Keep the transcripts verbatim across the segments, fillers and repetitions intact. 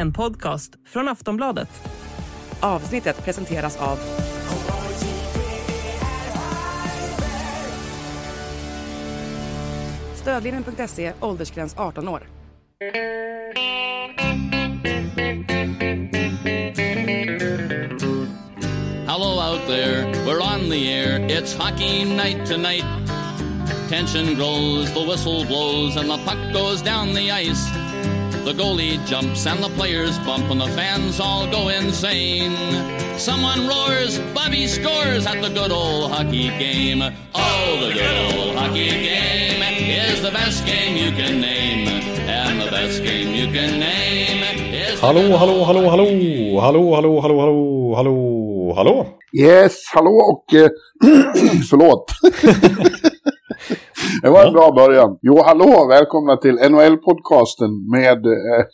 en podcast från Aftonbladet. Avsnittet presenteras av Stödlinjen punkt se, åldersgräns arton år. Hello out there, we're on the air, it's hockey night tonight. Tension grows, the whistle blows, and the puck goes down the ice. The goalie jumps and the players bump and the fans all go insane. Someone roars, Bobby scores at the good old hockey game. Oh, the good old hockey game is the best game you can name. And the best game you can name is... Hallå, hallå, hallå, hallå, hallå, hallå, hallå, hallå, hallå, hallå. Yes, hallå och... Eh, förlåt. Det var en bra början. Jo, hallå, välkomna till N H L-podcasten med eh,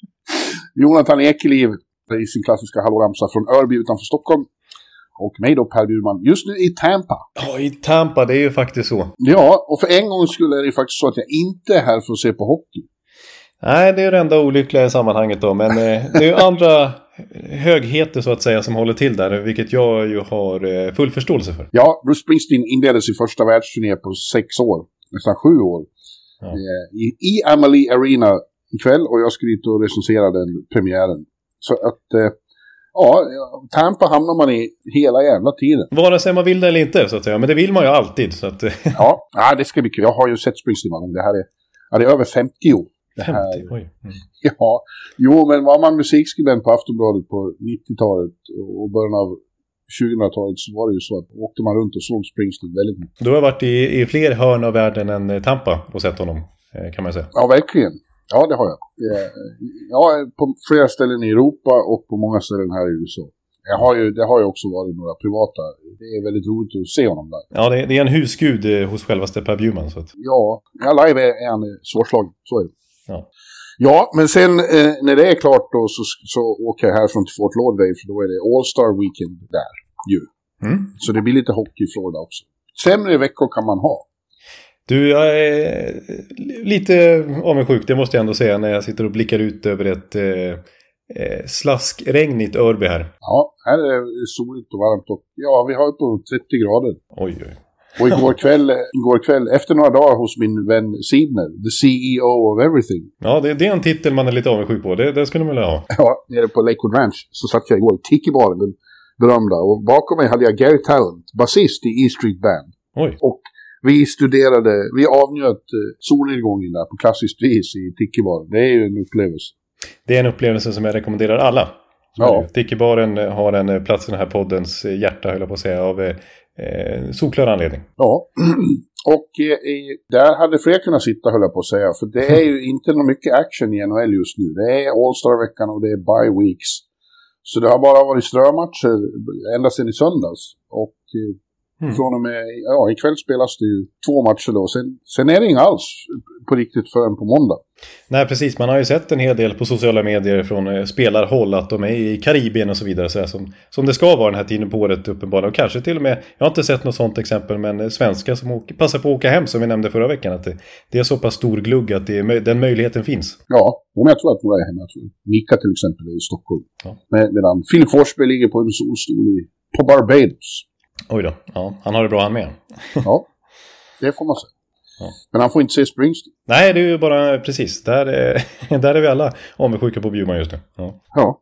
Jonathan Ekeliv i sin klassiska hallåramsa från Örby utanför Stockholm. Och mig då, Per Bjurman, just nu i Tampa. Ja, i Tampa, det är ju faktiskt så. Ja, och för en gång skulle det faktiskt så att jag inte är här för att se på hockey. Nej, det är det enda olyckliga i sammanhanget då. Men eh, det är ju andra högheter så att säga som håller till där, vilket jag ju har eh, full förståelse för. Ja, Bruce Springsteen inledde sin första världsturné på sex år, nästan sju år. Ja. Eh, i, I Amalie Arena ikväll, och jag ska dit och recensera den premiären. Så att, eh, ja, Tampa hamnar man i hela jävla tiden. Vare sig man vill det eller inte, så att säga. Men det vill man ju alltid. Så att, ja, ja, det ska bli kul. Jag har ju sett Springsteen någon gång. Det här är, ja, det är över femtio år. femtio, oj. Mm. Ja, jo, men var man musikskribent på Aftonbladet på nittiotalet och början av tjugohundratalet så var det ju så att åkte man runt och såg Springsteen väldigt mycket. Du har varit i, i fler hörn av världen än Tampa och sett honom, kan man säga. Ja, verkligen. Ja, det har jag. Ja, på flera ställen i Europa och på många ställen här i U S A. Jag har ju, det har ju också varit några privata. Det är väldigt roligt att se honom där. Ja, det, det är en husgud hos självaste Per Bjurman. Så att... Ja, ja, live är, är han svårslagen. Så är det. Ja. Ja, men sen eh, när det är klart då så, så åker jag härifrån till Fort Lauderdale, för då är det All-Star Weekend där ju. Mm. Så det blir lite hockey i Florida också. Sämre veckor kan man ha. Du, jag är lite avundsjuk, det måste jag ändå säga, när jag sitter och blickar ut över ett eh, slaskregnigt Örby här. Ja, här är det soligt och varmt och ja, vi har på trettio grader. Oj, oj. Och igår kväll, igår kväll, efter några dagar hos min vän Sibner, the C E O of everything. Ja, det, det är en titel man är lite avundsjuk på. Det, det skulle man vilja ha. Ja, nere på Lakewood Ranch så satt jag igår i Tiki-baren, den berömda. Och bakom mig hade jag Gary Talent, basist i E Street Band. Oj. Och vi studerade, vi avnjöt solnedgången där på klassiskt vis i Tiki-baren. Det är ju en upplevelse. Det är en upplevelse som jag rekommenderar alla. Ja. Tiki-baren har en plats i den här poddens hjärta, höll jag på att säga, av eh, solklar anledning. Ja, och eh, där hade fler kunnat sitta, höll jag på att säga. För det är ju inte något mycket action i N H L just nu. Det är All-Star-veckan och det är bye weeks. Så det har bara varit strömatcher ända sedan i söndags. Och eh, mm. från och med, ja, ikväll spelas det ju två matcher då. Sen, sen är det inga alls på riktigt förrän på måndag. Nej, precis. Man har ju sett en hel del på sociala medier från eh, spelarhåll att de är i Karibien och så vidare. Så här, som, som det ska vara den här tiden på året uppenbarligen. Och kanske till och med, jag har inte sett något sånt exempel, men eh, svenskar som åker, passar på att åka hem, som vi nämnde förra veckan. Att det, det är så pass stor glugg att det är, den möjligheten finns. Ja, om jag tror att några är hemma. Jag tror Mika till exempel är i Stockholm. Ja. Med, medan Phil Forsberg ligger på en solstol i, på Barbados. Oj då, ja, han har det bra han med. Ja, det får man säga. Ja. Men han får inte se Springsteen. Nej, det är ju bara precis. Där är, där är vi alla avundsjuka på Bjurman just nu. Ja, ja.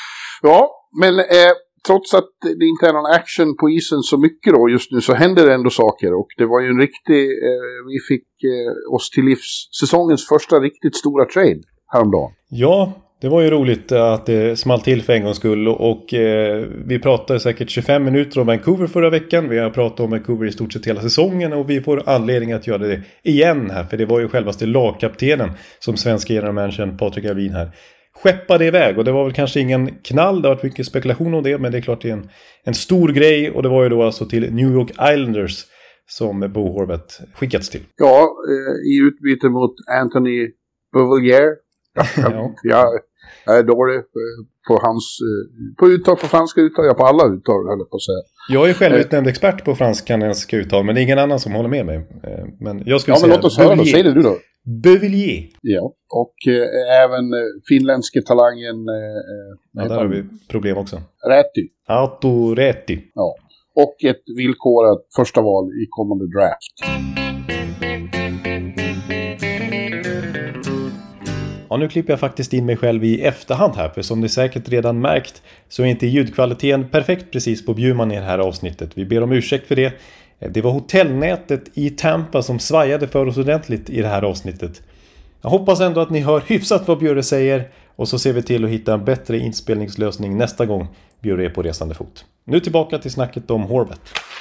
ja men eh, trots att det inte är någon action på isen så mycket då just nu, så händer det ändå saker. Och det var ju en riktig, eh, vi fick eh, oss till livs säsongens första riktigt stora trade häromdagen. Ja, det var ju roligt att det small till för en gångs skull. Och eh, vi pratade säkert tjugofem minuter om Vancouver förra veckan. Vi har pratat om Vancouver i stort sett hela säsongen. Och vi får anledning att göra det igen här. För det var ju självaste lagkaptenen som svenska generalmanagern Patrik Allvin här skeppade iväg. Och det var väl kanske ingen knall. Det har varit mycket spekulation om det. Men det är klart det är en, en stor grej. Och det var ju då alltså till New York Islanders som Bo Horvath skickats till. Ja, eh, i utbyte mot Anthony Beauvillier. Ja. Jag, jag är dålig på hans på uttal, på franska uttal, jag på alla uttal, höll jag på att säga. Jag är själv utnämnd expert på fransk-kanadenska uttal, men det är ingen annan som håller med mig. Men jag skulle ja, men säga låt oss höra då, säg det du då. Beauvillier. Ja, och eh, även eh, finländske talangen... Eh, ja, där har vi problem också. Räti. Arto Räti. Ja, och ett villkorat första val i kommande draft. Ja, nu klipper jag faktiskt in mig själv i efterhand här, för som ni säkert redan märkt så är inte ljudkvaliteten perfekt precis på Bjurman i det här avsnittet. Vi ber om ursäkt för det. Det var hotellnätet i Tampa som svajade för oss ordentligt i det här avsnittet. Jag hoppas ändå att ni hör hyfsat vad Bjurre säger, och så ser vi till att hitta en bättre inspelningslösning nästa gång Bjurre är på resande fot. Nu tillbaka till snacket om Horvat.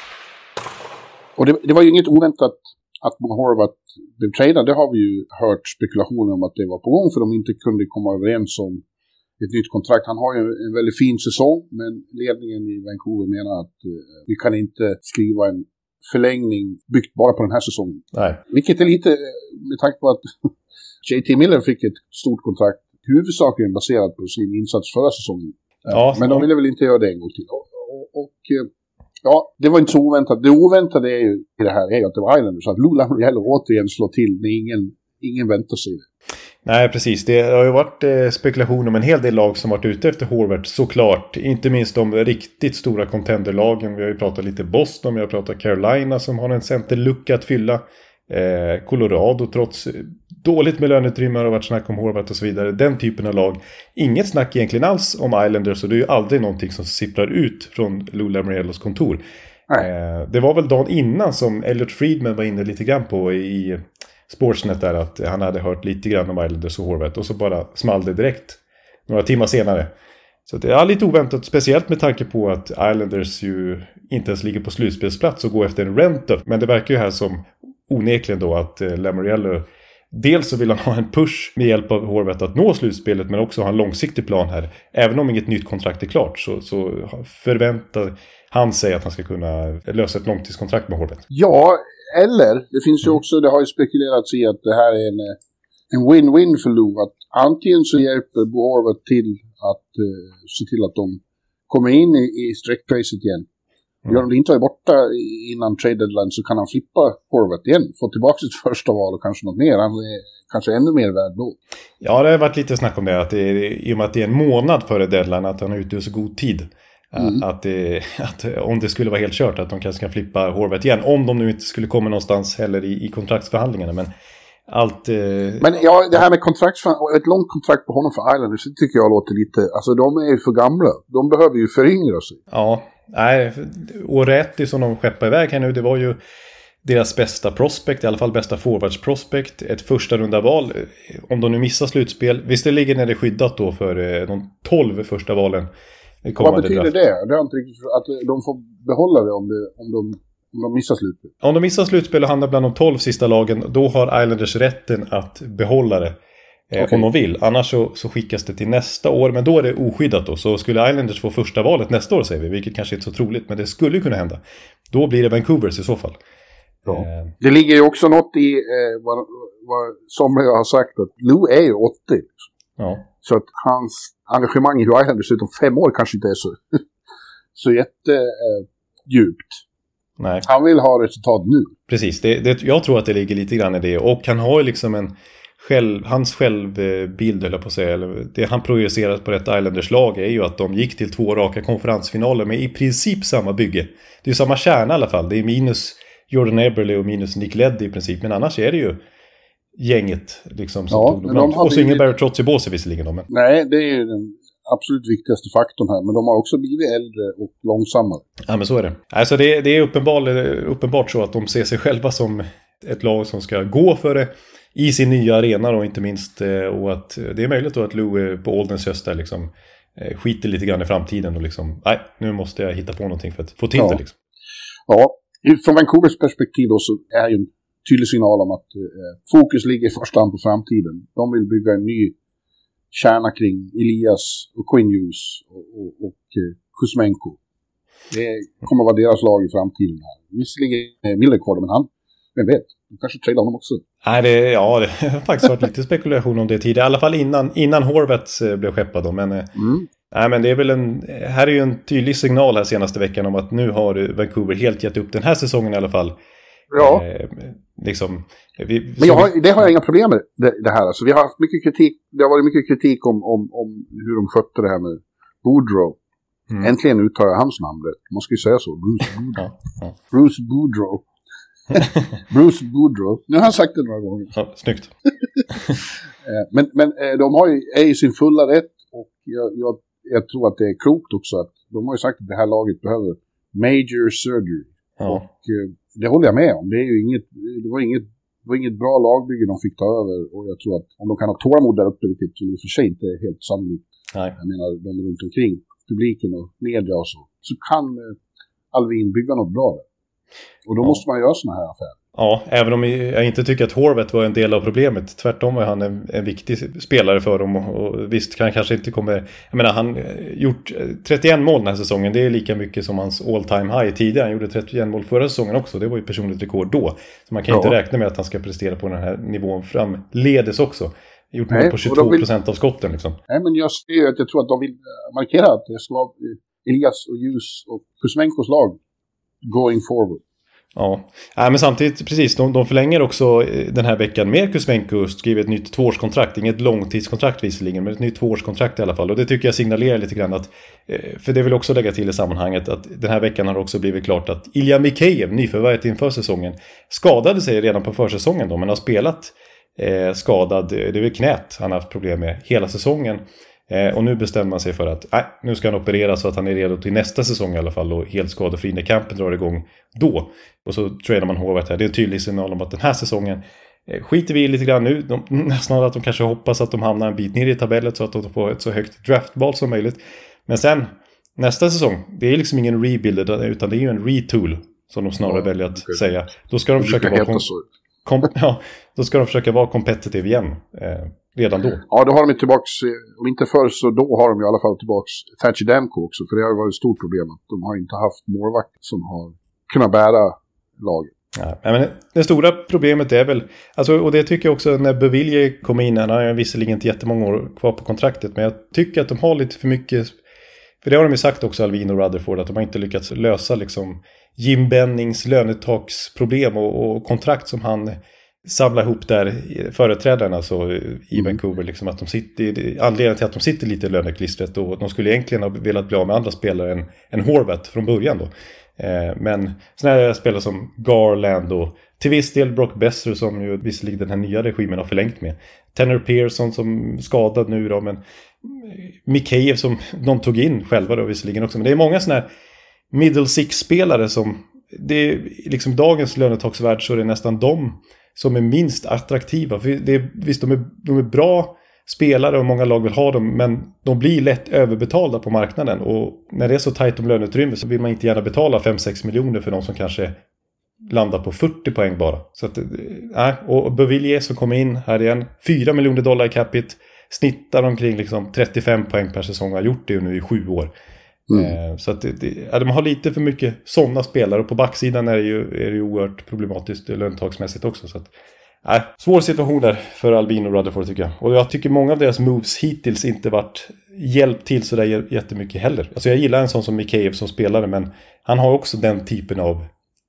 Och det, det var ju inget oväntat att Horvat blev tradad. Det har vi ju hört spekulationer om att det var på gång, för de inte kunde komma överens om ett nytt kontrakt. Han har ju en väldigt fin säsong, men ledningen i Vancouver menar att uh, vi kan inte skriva en förlängning byggt bara på den här säsongen. Nej. Vilket är lite, med tanke på att J T Miller fick ett stort kontrakt huvudsakligen baserat på sin insats förra säsongen. Ja, men de ville väl inte göra det en gång till. Och, och, och ja, det var inte så oväntat. Det oväntade är ju i det här är ju att det var Islanders. Så att Lou Lamoriello återigen slår till när ingen, ingen väntar sig det. Nej, precis. Det har ju varit eh, spekulation om en hel del lag som varit ute efter Horvat, såklart. Inte minst de riktigt stora contenderlagen. Vi har ju pratat lite Boston, vi har pratat Carolina som har en centerlucka att fylla. Eh, Colorado, trots dåligt med löneutrymme, har varit snack om Horvat och så vidare. Den typen av lag. Inget snack egentligen alls om Islanders, så det är ju aldrig någonting som sipprar ut från Lou Lamoriellos kontor. Eh, det var väl dagen innan som Elliot Friedman var inne lite grann på i Sportsnet där, att han hade hört lite grann om Islanders och Horvat, och så bara small det direkt några timmar senare. Så det är lite oväntat, speciellt med tanke på att Islanders ju inte ens ligger på slutspelsplats och går efter en rent-up. Men det verkar ju här som onekligen då att eh, Lamoriello, dels så vill han ha en push med hjälp av Horvat att nå slutspelet, men också ha en långsiktig plan här. Även om inget nytt kontrakt är klart, så, så förväntar han sig att han ska kunna lösa ett långtidskontrakt med Horvat. Ja, eller det finns ju också, det har ju spekulerats i att det här är en, en win-win för Lou. Att antingen så hjälper Horvat till att uh, se till att de kommer in i, i sträckracet igen. Mm. Gör de inte är borta innan trade deadline, så kan han flippa Horvat igen. Få tillbaka sitt första val och kanske något mer. Han är kanske ännu mer värd då. Ja, det har varit lite snack om det. Att det är, i och med att det är en månad före deadline, att han är ute i så god tid. Mm. Att, det, att om det skulle vara helt kört att de kanske kan flippa Horvat igen. Om de nu inte skulle komma någonstans heller i, i kontraktsförhandlingarna. Men allt... Eh... Men ja, det här med kontraktsförhandlingar, ett långt kontrakt på honom för Islanders, det tycker jag låter lite... Alltså de är ju för gamla. De behöver ju föryngra sig. Ja, nej. Och rätt som de skeppar iväg här nu, det var ju deras bästa prospect, i alla fall bästa forwards prospect. Ett första runda val. Om de nu missar slutspel. Visst, det ligger när det är skyddat då för eh, de tolv första valen. Vad betyder draft. det? Det är inte riktigt att de får behålla det om, det, om, de, om de missar slutspel. Om de missar slutspel och hamnar bland de tolv sista lagen, då har Islanders rätten att behålla det. Eh, okay. Om de vill. Annars så, så skickas det till nästa år, men då är det oskyddat då. Så skulle Islanders få första valet nästa år, säger vi, vilket kanske inte är så troligt, men det skulle kunna hända. Då blir det Vancouvers i så fall. Ja. Eh. Det ligger ju också något i eh, vad, vad somliga har sagt, att Lou är ju åttio. Ja. Så att hans engagemang i Islanders utom fem år kanske inte är så, så jättedjupt. Eh, Nej. Han vill ha resultat nu. Precis, det, det, jag tror att det ligger lite grann i det. Och han har ju liksom en själv, hans självbild, eller på att säga, eller det han projicerat på rätt Islanders lag är ju att de gick till två raka konferensfinaler med i princip samma bygge. Det är ju samma kärna i alla fall. Det är minus Jordan Eberle och minus Nick Leddy i princip. Men annars är det ju gänget liksom som ja, tog dem. Och så ingen Barrett Trotz i båset visserligen. Men... Nej, det är ju den absolut viktigaste faktorn här. Men de har också blivit äldre och långsammare. Ja, men så är det. Alltså det, det är uppenbart, uppenbart så att de ser sig själva som ett lag som ska gå för det i sin nya arena och inte minst. Och att det är möjligt då att Lou på ålderns höst där liksom skiter lite grann i framtiden och liksom, nej, nu måste jag hitta på någonting för att få till ja. det liksom. Ja, från Vancouvers perspektiv då så är ju en tydlig signal om att eh, fokus ligger i första hand på framtiden. De vill bygga en ny kärna kring Elias och Quinn Hughes och, och, och eh, Kuzmenko. Det kommer att vara deras lag i framtiden här. Visserligen eh, Millerkvar, men han, vem vet, de kanske tradar honom också. Nej, det, ja, det har faktiskt varit lite spekulation om det tidigare. I alla fall innan, innan Horvat eh, blev skeppad då, men... Eh, mm. Nej, men det är väl en, här är ju en tydlig signal här senaste veckan om att nu har Vancouver helt gett upp den här säsongen i alla fall. Ja. Eh, liksom... Vi, Men jag har, det har jag inga problem med det, det här. Alltså, vi har haft mycket kritik, det har varit mycket kritik om, om, om hur de skötte det här med Boudreau. Mm. Äntligen uttalar jag hans namn rätt. Man ska ju säga så. Bruce Boudreau. Ja, ja. Bruce Boudreau. Bruce Boudreau. Nu har jag sagt det några gånger. Ja, snyggt. men men de har ju, är i sin fulla rätt. Och jag, jag, jag tror att det är klokt också. Att de har ju sagt att det här laget behöver major surgery. Ja. Och det håller jag med om. Det, är ju inget, det, var inget, det var inget bra lagbygge de fick ta över. Och jag tror att om de kan ha tålamod där uppe, vilket i och för sig inte är helt sannolikt. Nej. Jag menar, de är runt omkring publiken och media och så. Så kan Alvin bygga något bra där. Och då ja. måste man göra såna här affärer. Ja, även om jag inte tycker att Horvath var en del av problemet. Tvärtom var han en, en viktig spelare för dem. Och, och visst, kan han kanske inte kommer... Jag menar, han gjort trettioen mål den här säsongen. Det är lika mycket som hans all-time high tidigare. Han gjorde trettioen mål förra säsongen också. Det var ju personligt rekord då. Så man kan ja. inte räkna med att han ska prestera på den här nivån framledes också. Gjort mål på tjugotvå procent vill... av skotten liksom. Nej, men jag ser ju att jag tror att de vill markera att det ska vara Elias och Ljus och Kuzmenkos lag going forward. Ja, ja men samtidigt, precis, de, de förlänger också den här veckan med Kuzmenko, skriver ett nytt tvåårskontrakt, inget långtidskontrakt visserligen, men ett nytt tvåårskontrakt i alla fall. Och det tycker jag signalerar lite grann att, för det vill också lägga till i sammanhanget, att den här veckan har också blivit klart att Ilja Mikheyev, nyförvärvet inför säsongen, skadade sig redan på försäsongen då, men har spelat eh, skadad, det är väl knät han har haft problem med hela säsongen. Eh, och nu bestämmer man sig för att nej, nu ska han operera så att han är redo till nästa säsong i alla fall, och helt skadefri när campen drar igång då. Och så tradar man Horvath här. Det är en tydlig signal om att den här säsongen eh, skiter vi lite grann nu. De, nästan att de kanske hoppas att de hamnar en bit ner i tabellet så att de får ett så högt draftball som möjligt. Men sen nästa säsong, det är liksom ingen rebuild utan det är ju en retool som de snarare ja, väljer att okay. säga. Då ska de försöka vara kom- kom- ja, då ska de försöka vara competitive igen. Eh, Redan då. Ja, då har de ju tillbaks, om inte förr så då har de i alla fall tillbaks Thatcher Demko också. För det har ju varit ett stort problem att de har inte haft målvakt som har kunnat bära laget. Ja, men det stora problemet är väl, alltså, och det tycker jag också när Bevilje kom in, han har visserligen inte jättemånga år kvar på kontraktet, men jag tycker att de har lite för mycket, för det har de ju sagt också, Alvin och Rutherford, att de har inte lyckats lösa liksom Jim Bennings lönetaksproblem och, och kontrakt som han samla ihop där företrädarna alltså i Vancouver liksom, att de sitter, anledningen till att de sitter lite i löneklistret, och de skulle egentligen ha velat bli av med andra spelare än, än Horvath från början då. Eh, men sådana här spelare som Garland och till viss del Brock Besser som ju visserligen den här nya regimen har förlängt med. Tanner Pearson som skadad nu då, men Mikheyev som de tog in själva då visserligen också. Men det är många sådana här middle six-spelare som det är liksom dagens lönetaksvärld, så är det nästan de som är minst attraktiva. För det är, visst, de är, de är bra spelare och många lag vill ha dem, men de blir lätt överbetalda på marknaden. Och när det är så tajt om löneutrymme så vill man inte gärna betala fem sex miljoner för någon som kanske landar på fyrtio poäng bara. Så att, nej, och Bevilje som kommer in här igen, fyra miljoner dollar i capita, snittar omkring liksom trettiofem poäng per säsong, har gjort det nu i sju år. Mm. Så att det, det, ja, de har lite för mycket sådana spelare, och på backsidan är det ju, är det ju oerhört problematiskt löntagsmässigt också. Så att, nej, svår situation där för Albin och Rutherford tycker jag. Och jag tycker många av deras moves hittills inte varit hjälpt till så där jättemycket heller. Alltså jag gillar en sån som Mikheyev som spelare, men han har också den typen av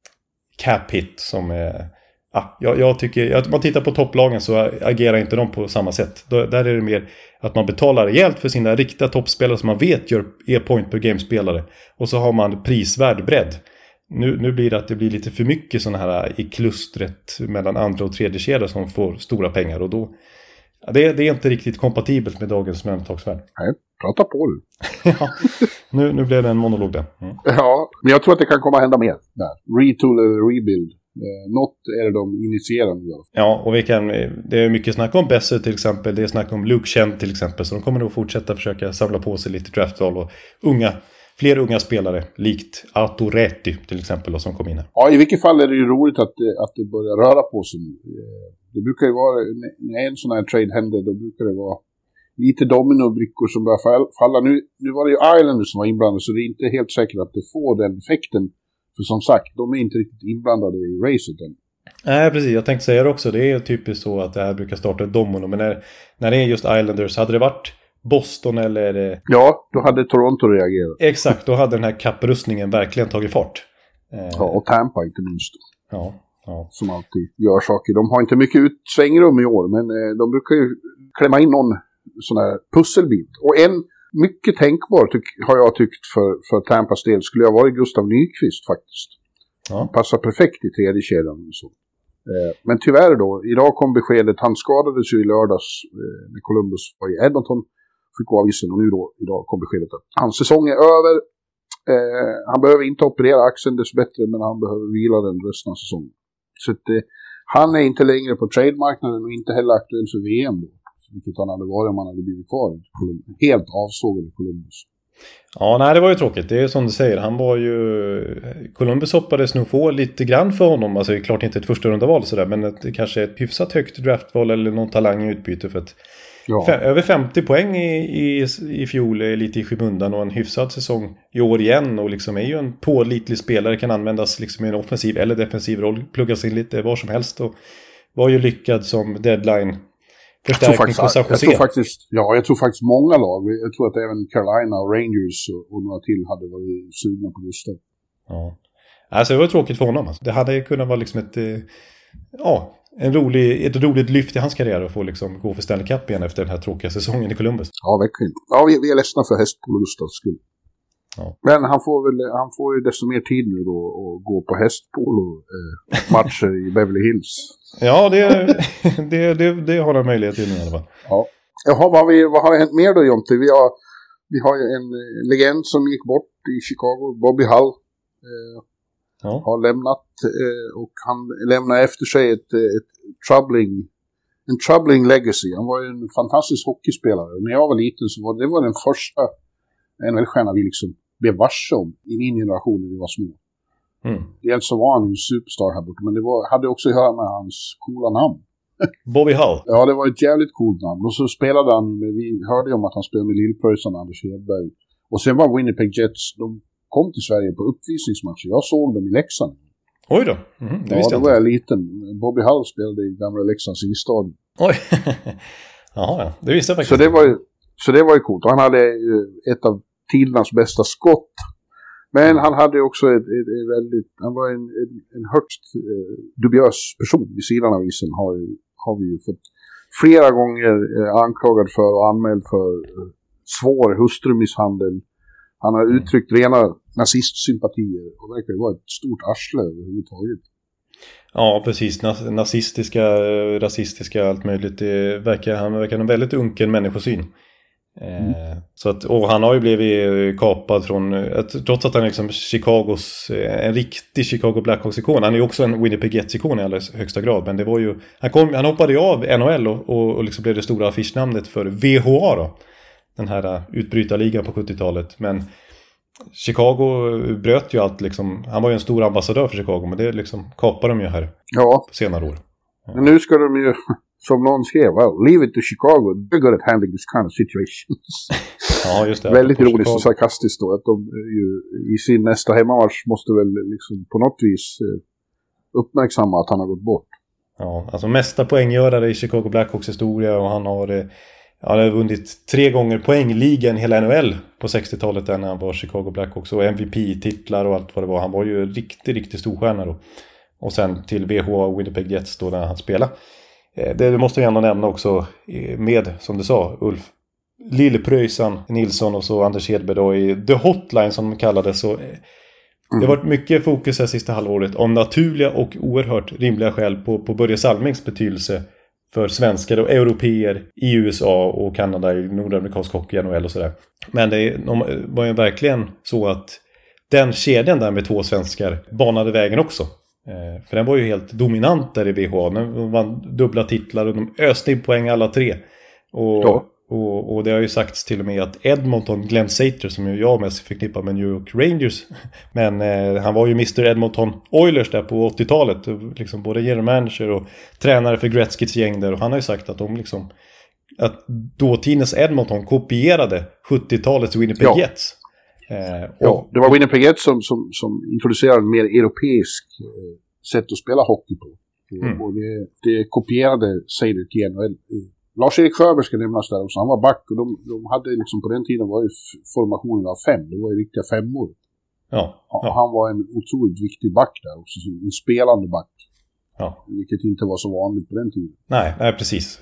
cap hit som är... Ja, jag, jag tycker, om man tittar på topplagen så agerar inte de på samma sätt. Där är det mer att man betalar rejält för sina riktiga toppspelare som man vet gör e-point per game-spelare. Och så har man prisvärd bredd. Nu, nu blir det att det blir lite för mycket sådana här i klustret mellan andra och tredje kedjor som får stora pengar. Och då, ja, det, det är inte riktigt kompatibelt med dagens lönetagsvärld. Nej, prata på du. Ja, nu, nu blev det en monolog där. Mm. Ja, men jag tror att det kan komma att hända mer där. Retool eller rebuild. Eh, något är det de initierande. Ja, och vi kan, det är mycket snack om Besser till exempel. Det är snack om Luke Chen till exempel. Så de kommer nog fortsätta försöka samla på sig lite draftval och unga, fler unga spelare. Likt Arto Räty till exempel då, som kom in här. Ja, i vilket fall är det ju roligt att, att det börjar röra på sig. Det brukar ju vara, när en sån här trade händer, då brukar det vara lite dominobrickor som börjar falla. Nu, nu var det ju Islanders som var inblandade, så det är inte helt säkert att det får den effekten. För som sagt, de är inte riktigt inblandade i racet än. Nej, precis. Jag tänkte säga det också. Det är typiskt så att det här brukar starta ett domino. Men när, när det är just Islanders, hade det varit Boston eller... Ja, då hade Toronto reagerat. Exakt, då hade den här kapprustningen verkligen tagit fart. Ja, och Tampa inte minst. Ja, Ja. Som alltid gör saker. De har inte mycket ut svängrum i år, men eh, de brukar ju klämma in någon sån här pusselbit. Och en mycket tänkbar tyck, har jag tyckt för, för Tampas del skulle ha varit Gustav Nyqvist faktiskt. Ja. Passar perfekt i tredje kedjan och så. Eh, men tyvärr då, idag kom beskedet, han skadades ju i lördags eh, när Columbus var i Edmonton, fick gå av isen, och nu då, idag kom beskedet att hans säsong är över. Eh, han behöver inte operera axeln dess bättre, men han behöver vila den resten av säsongen. Så att, eh, han är inte längre på trademarknaden och inte heller aktuell för V M då. Vilket han hade varit om han hade blivit kvar i Columbus. Helt avsågad i Columbus. Ja, nej, det var ju tråkigt. Det är som du säger, han var ju... Columbus hoppades nog få lite grann för honom. Alltså klart inte ett första runda val sådär, men ett, kanske ett hyfsat högt draftval eller någon talang i utbyte för att ja. fem, över femtio poäng i, i, i fjol är lite i skymundan och en hyfsad säsong i år igen, och liksom är ju en pålitlig spelare, kan användas liksom i en offensiv eller defensiv roll, pluggas in lite var som helst, och var ju lyckad som deadline. Jag tror, faktiskt, jag tror faktiskt, ja, jag tror faktiskt många lag, jag tror att även Carolina och Rangers och, och några till hade varit sugna på Gustav. Ja, alltså det var tråkigt för honom. Alltså. Det hade kunnat vara liksom ett, ja, en rolig, ett roligt lyft i hans karriär att få liksom gå för Stanley Cup igen efter den här tråkiga säsongen i Columbus. Ja, verkligen. Ja, vi, vi är ledsna för hästpolo Gustavs skull. Ja. Men han får väl, han får ju desto mer tid nu då att gå på hästpolo eh, matcher i Beverly Hills. Ja, det, det, det, det har han möjlighet till nu i alla fall. Ja. Jaha, vad har, vi, vad har hänt mer då, Jonte? Vi har, vi har ju en legend som gick bort i Chicago, Bobby Hull. Eh, ja. Har lämnat eh, och han lämnar efter sig ett, ett troubling, en troubling legacy. Han var ju en fantastisk hockeyspelare. När jag var liten så var det var den första N H L-stjärna vi liksom blev varse om i min generation när vi var små. Mm. Dels så var han en superstar här borta, men det var, hade också att göra med hans coola namn. Bobby Hull? Ja, det var ett jävligt coolt namn. Och så spelade han, med, vi hörde om att han spelade med Lillpröjsan och Anders Hedberg. Och sen var Winnipeg Jets, de kom till Sverige på uppvisningsmatcher. Jag såg dem i Leksand. Oj då. Mm, det ja, då var jag liten. Bobby Hull spelade i gamla Leksands istad. Oj. Jaha, ja. Det visste jag faktiskt. Så det var ju, så det var ju coolt. Och han hade ett av tidernas bästa skott. Men han hade också ett, ett, ett väldigt, han var en, en, en högst eh, dubiös person vid sidan av isen, har, har vi ju fått flera gånger eh, anklagad för och anmäld för eh, svår hustrumisshandel. Han har mm. uttryckt rena nazistsympatier och verkar ju vara ett stort arsle överhuvudtaget. Ja, precis. Nazistiska, rasistiska, allt möjligt. Det verkar, han verkar en väldigt unken människosyn. Mm. Så att, och han har ju blivit kapad från, trots att han är liksom Chicagos, en riktig Chicago Blackhawks-ikon. Han är ju också en Winnipeg Jets-ikon i allra högsta grad. Men det var ju, han, kom, han hoppade ju av N H L och, och, och liksom blev det stora affischnamnet för V H A då. Den här utbrytarligan på sjuttiotalet. Men Chicago bröt ju allt liksom, han var ju en stor ambassadör för Chicago, men det liksom kapade de ju här ja. på senare år. Ja. Men nu ska de ju, som någon skrev, well, leave it to Chicago, they're good at handling this kind of situations. Ja, just det. Väldigt ironiskt och sarkastiskt då, att de ju i sin nästa hemmamatch måste väl liksom på något vis uppmärksamma att han har gått bort. Ja, alltså mesta poänggörare i Chicago Blackhawks historia, och han har, ja, han har vunnit tre gånger poängligan i hela N H L på sextiotalet när han var Chicago Blackhawks, och M V P-titlar och allt vad det var. Han var ju en riktigt, riktigt storstjärna då. Och sen till V H A Winnipeg Jets då när han spelade. Det måste jag ändå nämna också med, som du sa, Ulf Lillpröjsan Nilsson och så Anders Hedberg då i The Hotline som de kallades. Så det har varit mycket fokus här sista halvåret om naturliga och oerhört rimliga skäl på, på Börje Salmings betydelse för svenskar och europeer i U S A och Kanada i nordamerikansk hockey, N H L och sådär. Men det var ju verkligen så att den kedjan där med två svenskar banade vägen också. För den var ju helt dominant där i V H A. Den vann dubbla titlar och de öste in poäng alla tre. Och, ja. och, och det har ju sagts till och med att Edmonton, Glenn Sater, som ju jag mest förknippar med New York Rangers, men eh, han var ju mister Edmonton Oilers där på åttiotalet, liksom både general manager och tränare för Gretzkys gäng där, och han har ju sagt att de liksom att dåtidens Edmonton kopierade sjuttiotalets Winnipeg ja. Jets. Eh, och, ja, det var Winnipeg Jets som, som, som introducerade en mer europeisk eh, sätt att spela hockey på. Mm. Och det, det kopierade Sader till N H L. Lars-Erik Sjöberg ska nämnas där också. Han var back, och de, de hade liksom på den tiden var ju formationen av fem. Det var ju riktiga femmor. Ja, ja. Han var en otroligt viktig back där också, en spelande back. Ja. Vilket inte var så vanligt på den tiden. Nej, nej precis.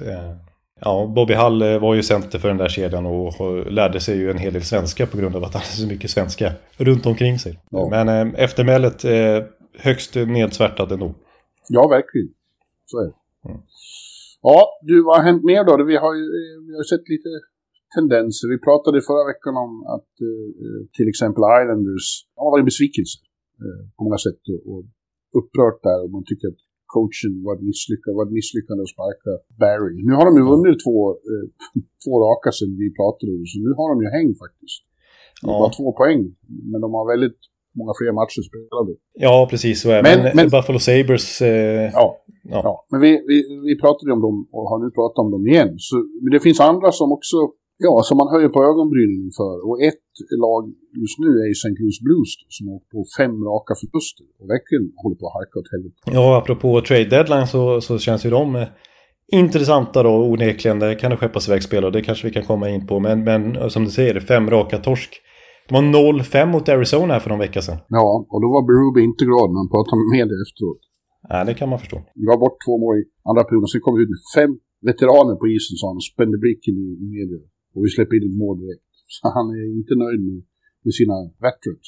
Ja, Bobby Hull var ju center för den där kedjan och lärde sig ju en hel del svenska på grund av att han hade så mycket svenska runt omkring sig. Ja. Men eh, eftermälet eh, högst nedsvärtad ändå. Ja, verkligen. Så är det. Mm. Ja, du, vad har hänt mer då? Vi har ju vi har sett lite tendenser. Vi pratade förra veckan om att eh, till exempel Islanders har varit besvikelse eh, på många sätt och, och upprört där. Och man tycker att coachen var misslyckad, var misslyckande att sparka Barry. Nu har de ju vunnit två, eh, två raka sedan vi pratade, så nu har de ju häng faktiskt. De har ja. två poäng, men de har väldigt många fler matcher spelade. Ja, precis så är men, men, men Buffalo Sabres... Eh, ja, ja. ja, men vi, vi, vi pratade om dem och har nu pratat om dem igen. Så, men det finns andra som också, ja, som man höjer på ögonbrynen för. Och ett lag just nu är ju Saint Louis Blues som har på fem raka förluster och verkligen håller på att harka åt helvete. Ja, apropå trade deadline så, så känns ju de eh, intressanta då, onekligen. Där kan det skeppas iväg spel och det kanske vi kan komma in på. Men, men som du säger, fem raka torsk. Det var noll fem mot Arizona här för någon vecka sedan. Ja, och då var Berube inte glad när han pratade med det efteråt. Nej, det kan man förstå. Vi var bort två mål i andra perioden, så vi kom ut med fem veteraner på isen, så han spände blicken i media. Och vi släppte in ett mål direkt. Så han är inte nöjd med, med sina veterans.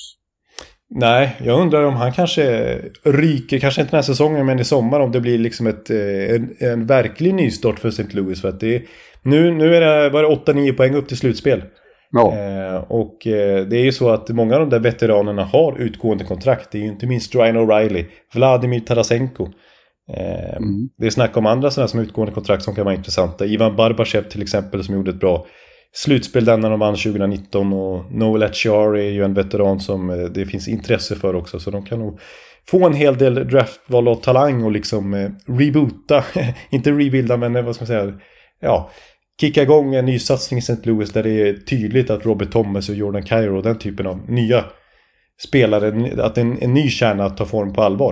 Nej, jag undrar om han kanske ryker, kanske inte den här säsongen, men i sommar om det blir liksom ett, en, en verklig nystart för Saint Louis. För att det är, nu, nu är det bara åtta nio poäng upp till slutspel. Ja. Eh, och eh, det är ju så att många av de där veteranerna har utgående kontrakt. Det är ju inte minst Ryan O'Reilly, Vladimir Tarasenko. Eh, mm. Det är snack om andra sådana som utgående kontrakt som kan vara intressanta. Ivan Barbashev till exempel, som gjorde ett bra slutspel där när de vann tjugonitton. Och Noel Acciari är ju en veteran som eh, det finns intresse för också. Så de kan nog få en hel del draftval och talang och liksom eh, reboota, inte rebuilda, men eh, vad ska man säga, ja, kicka igång en ny satsning i Saint Louis där det är tydligt att Robert Thomas och Jordan Kyrou och den typen av nya spelare, att en, en ny kärna tar form på allvar.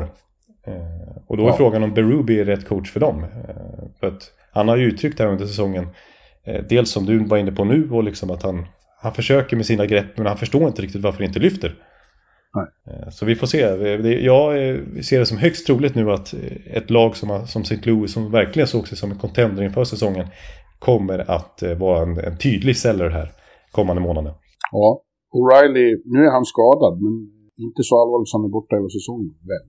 Eh, och då är ja. frågan om Berube är rätt coach för dem. Eh, för att han har ju uttryckt här under säsongen, eh, dels som du var inne på nu, och liksom att han, han försöker med sina grepp, men han förstår inte riktigt varför det inte lyfter. Nej. Eh, så vi får se. Jag eh, ser det som högst troligt nu att ett lag som, som Saint Louis, som verkligen såg sig som en contender inför säsongen, kommer att eh, vara en, en tydlig seller här kommande månaden. Ja, O'Reilly, nu är han skadad, men inte så allvarligt som han är borta hela säsongen, väl?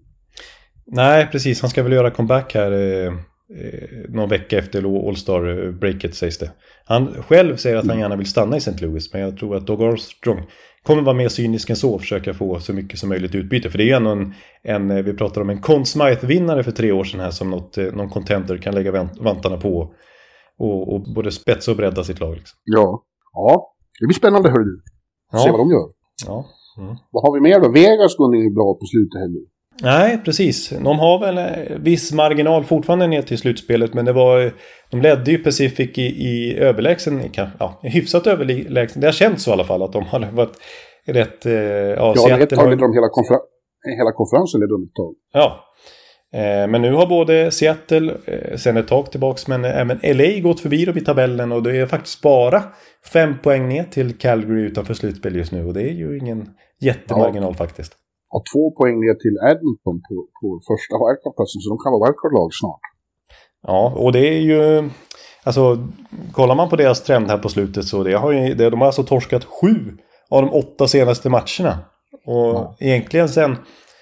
Nej, precis. Han ska väl göra comeback här eh, eh, någon vecka efter All-Star-breaket, sägs det. Han själv säger att han gärna vill stanna i Saint Louis, men jag tror att Doug Armstrong kommer vara mer cynisk än så och försöka få så mycket som möjligt utbyte. För det är ju ändå en, en vi pratar om en Conn Smythe-vinnare för tre år sedan här, som något, någon contender kan lägga vänt, vantarna på och, och både spetsa och bredda sitt lag. Liksom. Ja. Ja, det blir spännande, hör du. Ja. Se vad de gör. Ja. Mm. Vad har vi mer då? Vegas går ner bra på slutet här nu. Nej, precis. De har väl en viss marginal fortfarande ner till slutspelet, men det var, de ledde ju Pacific i, i överlägsen, ja, hyfsat överlägsen. Det har känts så i alla fall att de har varit rätt... Eh, ja, ja ett tag ledde de hela, konfer- hela konferensen ledde de ett tag. Ja, eh, men nu har både Seattle eh, sen ett tag tillbaks, men även L A gått förbi dem i tabellen, och det är faktiskt bara fem poäng ner till Calgary utanför slutspel just nu, och det är ju ingen jättemarginal ja. faktiskt. Och två poäng ner till Edmonton på, på första wildcard-platsen, så de kan vara wildcard-lag snart. Ja, och det är ju... Alltså, kollar man på deras trend här på slutet, så det har ju, det, de har alltså torskat sju av de åtta senaste matcherna. Och ja. egentligen sen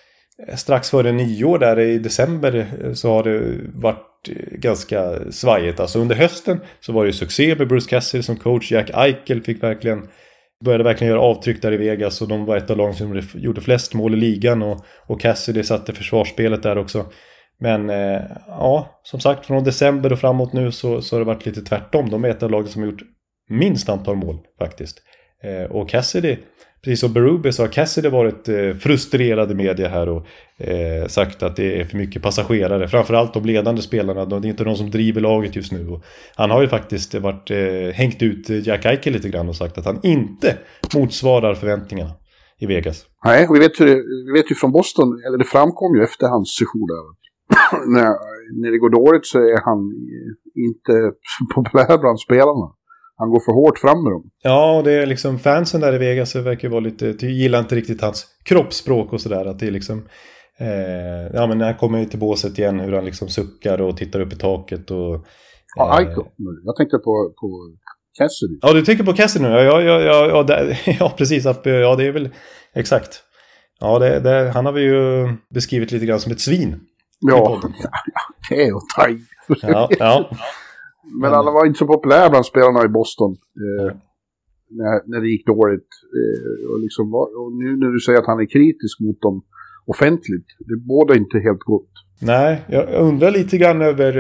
strax före nyår där i december så har det varit ganska svajigt. Alltså under hösten så var det ju succé med Bruce Cassidy som coach. Jack Eichel fick verkligen... började verkligen göra avtryck där i Vegas, och de var ett av lagen som gjorde flest mål i ligan, och, och Cassidy satte försvarsspelet där också. Men eh, ja, som sagt, från december och framåt nu så, så har det varit lite tvärtom. De är ett av lagen som har gjort minst antal mål faktiskt. Eh, och Cassidy, precis som Berube, så har Cassidy varit eh, frustrerad i media här och eh, sagt att det är för mycket passagerare. Framförallt de ledande spelarna, det är inte de som driver laget just nu. Och han har ju faktiskt varit, eh, hängt ut Jack Eichel lite grann och sagt att han inte motsvarar förväntningarna i Vegas. Nej, vi vet ju, vi vet ju från Boston, eller det framkom ju efter hans session där. när, när det går dåligt så är han inte populär bland spelarna. Han går för hårt fram med dem. Ja, och det är liksom fansen där i Vegas verkar vara lite, gillar inte riktigt hans kroppsspråk och sådär. Att det är liksom, Eh, ja, men när han kommer till båset igen, hur han liksom suckar och tittar upp i taket. Och, eh, ja, Aiko. Jag tänkte på, på Cassidy. Ja, du tänker på Cassidy nu. Ja, ja, ja, ja, ja, där, ja precis. Ja, det är väl exakt. Ja, det, det, han har vi ju beskrivit lite grann som ett svin. Ja, ja, det är att ta i. Ja, ja. Men alla var inte så populära bland spelarna i Boston. Eh, när, när det gick dåligt. Eh, och, liksom, och nu när du säger att han är kritisk mot dem offentligt, det båda inte helt gott. Nej, jag undrar lite grann över,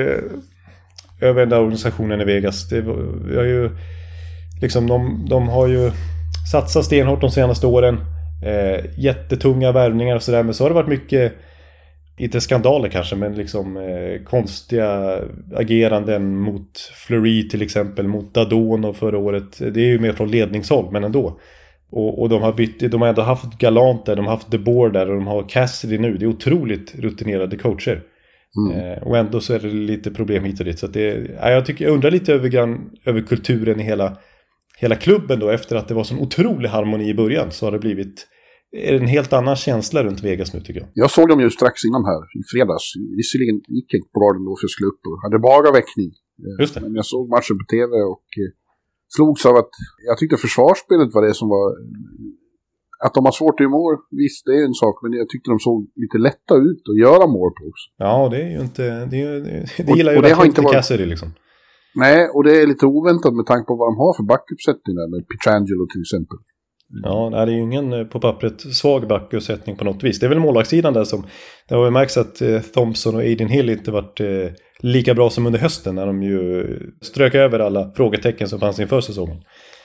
över den där organisationen i Vegas. Det är ju, liksom, de, de har ju satsat stenhårt de senaste åren. Eh, jättetunga värvningar och sådär. Men så har det varit mycket, inte skandaler kanske, men liksom eh, konstiga ageranden mot Fleury till exempel, mot Dadon och förra året. Det är ju mer från ledningshåll, men ändå. Och, och de har bytt, de har ändå haft Galant där, de har haft De Boer där och de har Cassidy nu. Det är otroligt rutinerade coacher. Mm. Eh, och ändå så är det lite problem hit och dit. Så att det, ja, jag, tycker, jag undrar lite över, grann, över kulturen i hela, hela klubben då. Efter att det var sån otrolig harmoni i början så har det blivit en helt annan känsla runt Vegas nu, tycker jag. Jag såg dem ju strax innan här i fredags. Visserligen gick jag inte på raden då för jag skulle upp och hade bagaväckning. Just det. Men jag såg matchen på tv och eh, slogs av att jag tyckte försvarsspelet var det som var... Att de har svårt i mål, visst det är en sak, men jag tyckte de såg lite lätta ut att göra mål på också. Ja, det är ju inte... Det, är, det, det och, gillar ju det inte varit... Cassidy liksom. Nej, och det är lite oväntat med tanke på vad de har för backuppsättningar med Pietrangelo till exempel. Ja, det är ju ingen på pappret svag backuppsättning på något vis. Det är väl målvaktssidan där som... Det har ju märkts att eh, Thompson och Aiden Hill inte varit eh, lika bra som under hösten när de ju strök över alla frågetecken som fanns inför säsongen.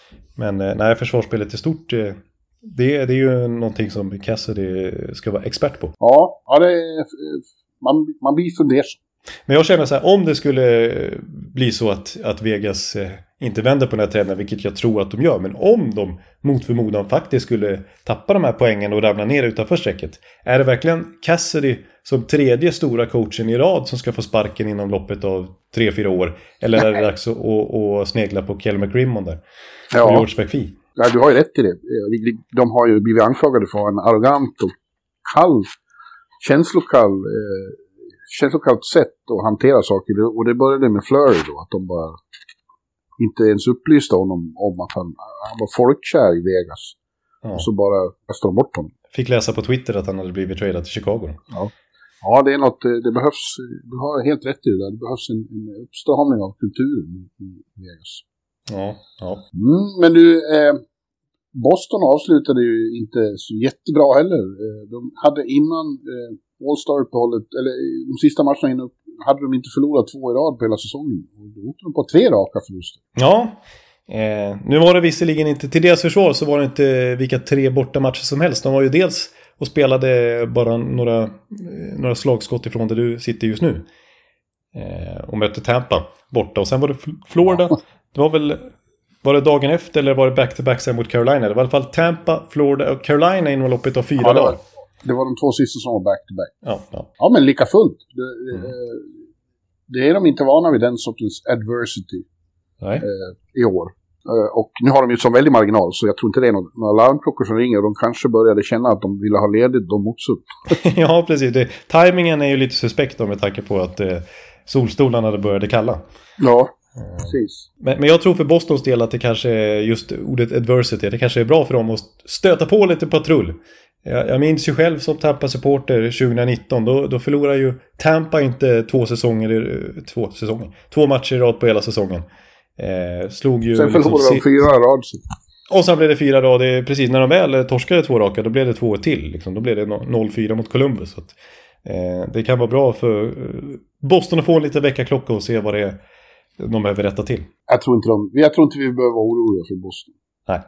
Men eh, nej, försvarsspelet är stort... Eh, det, det är ju någonting som Cassidy ska vara expert på. Ja, ja det är, man, man blir fundersam. Men jag känner så här, om det skulle bli så att, att Vegas eh, inte vänder på den här trenden, vilket jag tror att de gör, men om de mot förmodan faktiskt skulle tappa de här poängen och ramla ner utanför strecket, är det verkligen Cassidy som tredje stora coachen i rad som ska få sparken inom loppet av tre, fyra år? Eller är det dags att, att, att snegla på Kelly McGrimmon där? Ja. Och George McPhee? Ja, du har ju rätt i det. De har ju blivit anklagade för en arrogant och kall, känslokall... Eh, känslokallt sätt att hantera saker, och det började med Fleury då, att de bara inte ens upplyste honom om att han, han var folkkär i Vegas. Ja. Och så bara kastade de bort honom. Fick läsa på Twitter att han hade blivit tradad till Chicago. Ja, ja det är något, det behövs, du har helt rätt i det där, det behövs en, en uppstramning av kulturen i, i Vegas. Ja, ja. Mm, men du, eh, Boston avslutade ju inte så jättebra heller. Eh, de hade innan eh, All-Star-uppehållet, eller de sista matcherna innan, hade de inte förlorat två i rad på hela säsongen. Och då åkte de på tre raka förluster. Ja, eh, nu var det visserligen inte, till deras försvar så var det inte vilka tre borta matcher som helst. De var ju dels och spelade bara några, eh, några slagskott ifrån där du sitter just nu. Eh, och mötte Tampa borta. Och sen var det Florida. Ja. Det var väl... Var det dagen efter eller var det back-to-back sen mot Carolina? Det var i alla fall Tampa, Florida och Carolina inom loppet av fyra ja, det var, dagar. Det var de två sista som var back-to-back. Ja, ja. ja men lika fullt. Det, mm. eh, det är de inte vana vid, den sortens adversity eh, i år. Eh, och nu har de ju så väldigt marginal, så jag tror inte det är några, några larmklockor som ringer. Och de kanske började känna att de ville ha ledigt de också. Ja, precis. Det, timingen är ju lite suspekt med tanke på att eh, solstolarna började kalla. Ja. Precis. Men, men jag tror för Bostons del att det kanske är just ordet adversity, det kanske är bra för dem att stöta på lite patrull. Jag, jag minns ju själv som Tampa-supporter tjugonitton, då, då förlorar ju Tampa inte två säsonger, två säsonger, två matcher i rad på hela säsongen. Eh, slog ju sen förlorade liksom, de fyra rad. Och sen blev det fyra rad, det, precis när de väl torskade två raka, då blev det två till. Liksom. Då blev det noll fyra mot Columbus. Så att, eh, det kan vara bra för Boston att få en liten veckaklocka och se vad det är de behöver rätta till. Jag tror inte, de, jag tror inte vi behöver vara oroliga för Boston. Nej.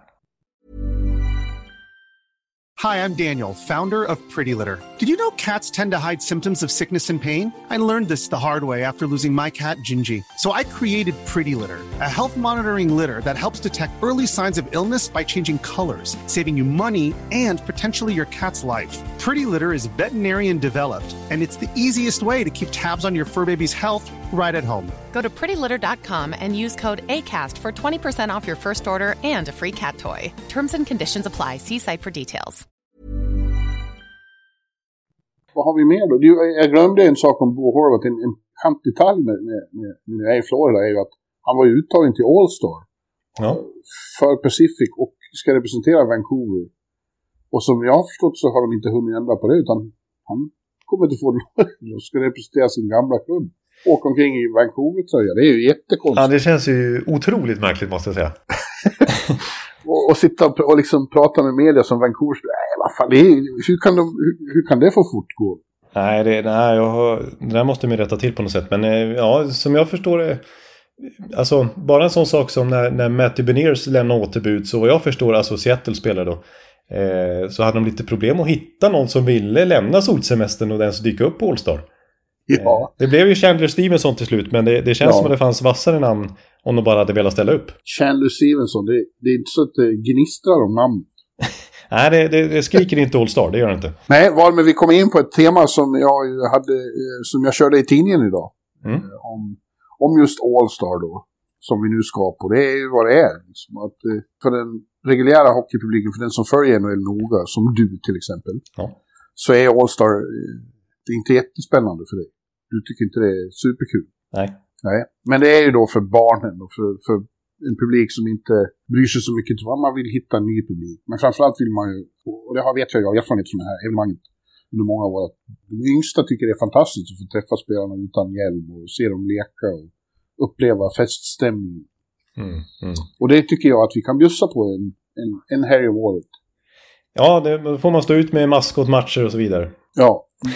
Hi, I'm Daniel, founder of Pretty Litter. Did you know cats tend to hide symptoms of sickness and pain? I learned this the hard way after losing my cat, Gingy. So I created Pretty Litter, a health monitoring litter that helps detect early signs of illness by changing colors, saving you money and potentially your cat's life. Pretty Litter is veterinarian developed, and it's the easiest way to keep tabs on your fur baby's health right at home. Go to pretty litter dot com and use code ACAST for twenty percent off your first order and a free cat toy. Terms and conditions apply. See site for details. Vad har vi mer då? Jag glömde en sak om Bo Horvath. En, en kantdetalj med, med, med, med när jag är i Florida är ju att han var uttagen till All-Star. Ja. För Pacific och ska representera Vancouver. Och som jag har förstått så har de inte hunnit ändra på det, utan han kommer inte få det och ska representera sin gamla klubb. Åka omkring i Vancouver, tror jag. Det är ju jättekonstigt. Ja, det känns ju otroligt märkligt, måste jag säga. och, och sitta och, och liksom prata med media som Vancouver. Nej, vad fan, det är, hur, kan de, hur, hur kan det få fortgå? Nej, det, nej jag har, det där måste man rätta till på något sätt. Men ja, som jag förstår det, alltså bara en sån sak som när, när Matty Beniers lämnade återbud, så vad jag förstår, alltså Seattle spelar då, eh, så hade de lite problem att hitta någon som ville lämna solsemestern och ens dyka upp på All-Star. Ja. Eh, det blev ju Chandler Stevenson till slut, men det, det känns ja. som att det fanns vassare namn om de bara hade velat ställa upp. Chandler Stevenson, det, det är inte så att det gnistrar om namn. Nej, det, det, det skriker inte All-Star, det gör det inte. Nej, var med vi kommer in på ett tema som jag hade, som jag körde i tidningen idag. Mm. Om, om just All-Star då, som vi nu ska på. Det är ju vad det är. Liksom att, för den reguljära hockeypubliken, för den som följer N H L noga, som du till exempel, ja. så är All-Star, det är inte jättespännande för dig. Du tycker inte det är superkul. Nej. Nej. Men det är ju då för barnen och för, för en publik som inte bryr sig så mycket. Man vill hitta en ny publik. Men framförallt vill man ju, och det har vet jag, jag har erfarenhet från det här evenemanget under många år, att de yngsta tycker det är fantastiskt att få träffa spelarna utan hjälm och se dem leka och uppleva feststämningen. Mm, mm. Och det tycker jag att vi kan bjussa på en, en, en här i året. Ja, det, då får man stå ut med maskotmatcher och så vidare. Ja.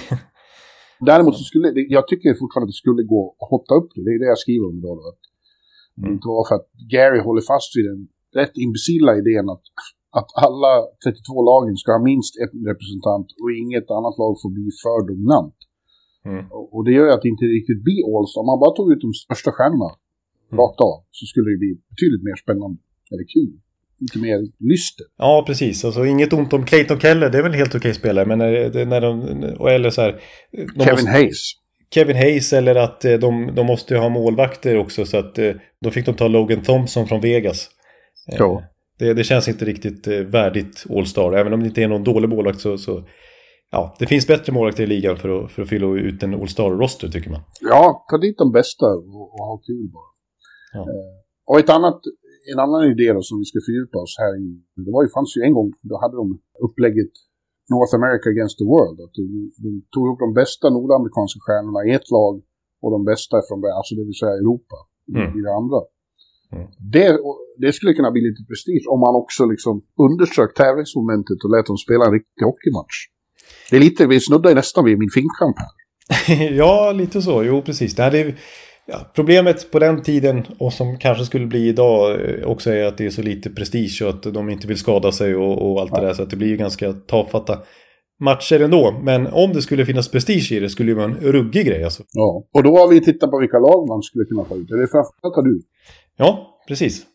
Däremot så skulle, jag tycker fortfarande att det skulle gå att hotta upp det. Det är det jag skriver om idag då. Att det inte var för att Gary håller fast vid den rätt imbecilla idén att, att alla trettiotvå lagen ska ha minst en representant och inget annat lag får bli för dominant. Mm. Och, och det gör att det inte riktigt blir All-Star. Om man bara tog ut de största stjärnorna mm. rakt av, så skulle det bli betydligt mer spännande. Eller kul. Lite mer lyster. Ja, precis. Alltså inget ont om Clayton Keller, det är väl helt okej spelare, men när, när de, eller så här, de Kevin måste, Hayes. Kevin Hayes, eller att de, de måste ha målvakter också, så att då fick de ta Logan Thompson från Vegas. Ja. Det, det känns inte riktigt värdigt All-Star, även om det inte är någon dålig målvakt, så, så ja, det finns bättre målvakter i ligan för att, för att fylla ut en All-Star-roster, tycker man. Ja, ta dit de bästa och, och ha kul bara. Ja. Eh, och ett annat, en annan idé då, som vi ska fördjupa oss här i, det var ju, fanns ju en gång, då hade de upplägget North America against the world. Att de, de tog upp de bästa nordamerikanska stjärnorna i ett lag och de bästa från, alltså det vill säga Europa, mm. i det andra. Mm. Det, det skulle kunna bli lite prestige om man också liksom undersök tävlingsmomentet och lät dem spela en riktig hockeymatch. Det är lite, vi snuddar nästan vid min finkamp här. Ja, lite så. Jo, precis. Det här är, ja, problemet på den tiden, och som kanske skulle bli idag också, är att det är så lite prestige och att de inte vill skada sig och, och allt ja. det där. Så att det blir ju ganska tafatta matcher ändå. Men om det skulle finnas prestige i det, skulle det vara en ruggig grej. Alltså. Ja, och då har vi tittat på vilka lag man skulle kunna ta ut. Eller framförallt har du. Ja, precis.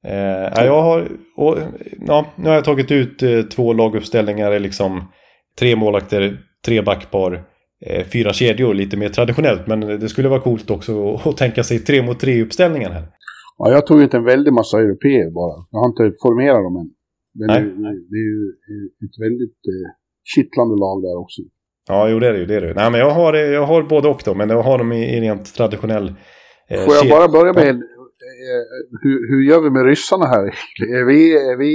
Eh, jag har, och, ja, nu har jag tagit ut eh, två laguppställningar, liksom tre målvakter, tre backpar, eh, fyra kedjor, lite mer traditionellt. Men det skulle vara coolt också att, att tänka sig tre mot tre uppställningar här. Ja, jag tog ut en väldig massa europeer bara. Jag har inte formerat dem än. Men Nej. Det, det är ju ett väldigt eh, kittlande lag där också. Ja, jo det är det ju. Det är det. Nej, men jag har, jag har både och då, men jag har dem i, i rent traditionell eh, Får jag kedj- bara börja med ja. Hur, hur gör vi med ryssarna här? Är vi, är vi,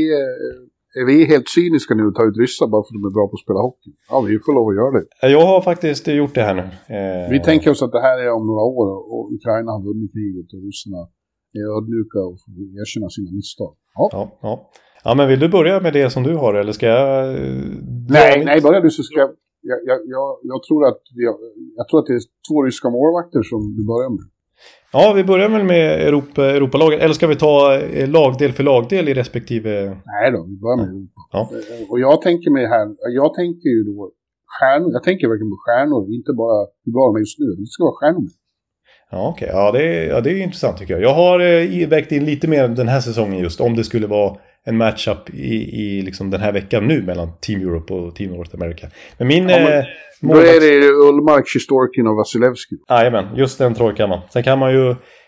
är vi helt cyniska nu att ta ut ryssar bara för att de är bra på att spela hockey? Ja, vi får lov att göra det. Jag har faktiskt gjort det här nu. Eh... Vi tänker oss att det här är om några år och Ukraina har vunnit kriget och ryssarna är ödmjuka och får erkänna sina misstag. Ja. Ja, ja. Ja, men vill du börja med det som du har, eller ska jag... Nej, nej, börja du så ska jag... Jag, jag, jag, jag, tror att vi har, jag tror att det är två ryska målvakter som du börjar med. Ja, vi börjar väl med Europa, Europalagen. Eller ska vi ta lagdel för lagdel i respektive... Nej då, vi börjar med Europa. Ja. Och jag tänker mig här, jag tänker ju då stjärnor, jag tänker verkligen på stjärnor, inte bara hur bra de är just nu, det ska vara stjärnor. Ja, okej. Okay. Ja, det är, ja, det är intressant tycker jag. Jag har eh, vägt in lite mer den här säsongen just, om det skulle vara en matchup i, i liksom den här veckan nu mellan Team Europe och Team North America. Men min... Ja, men, eh, då är det Ullmark, Sjistorkin och Vasilevski. Jajamän, just den trojkan man. Sen kan man ju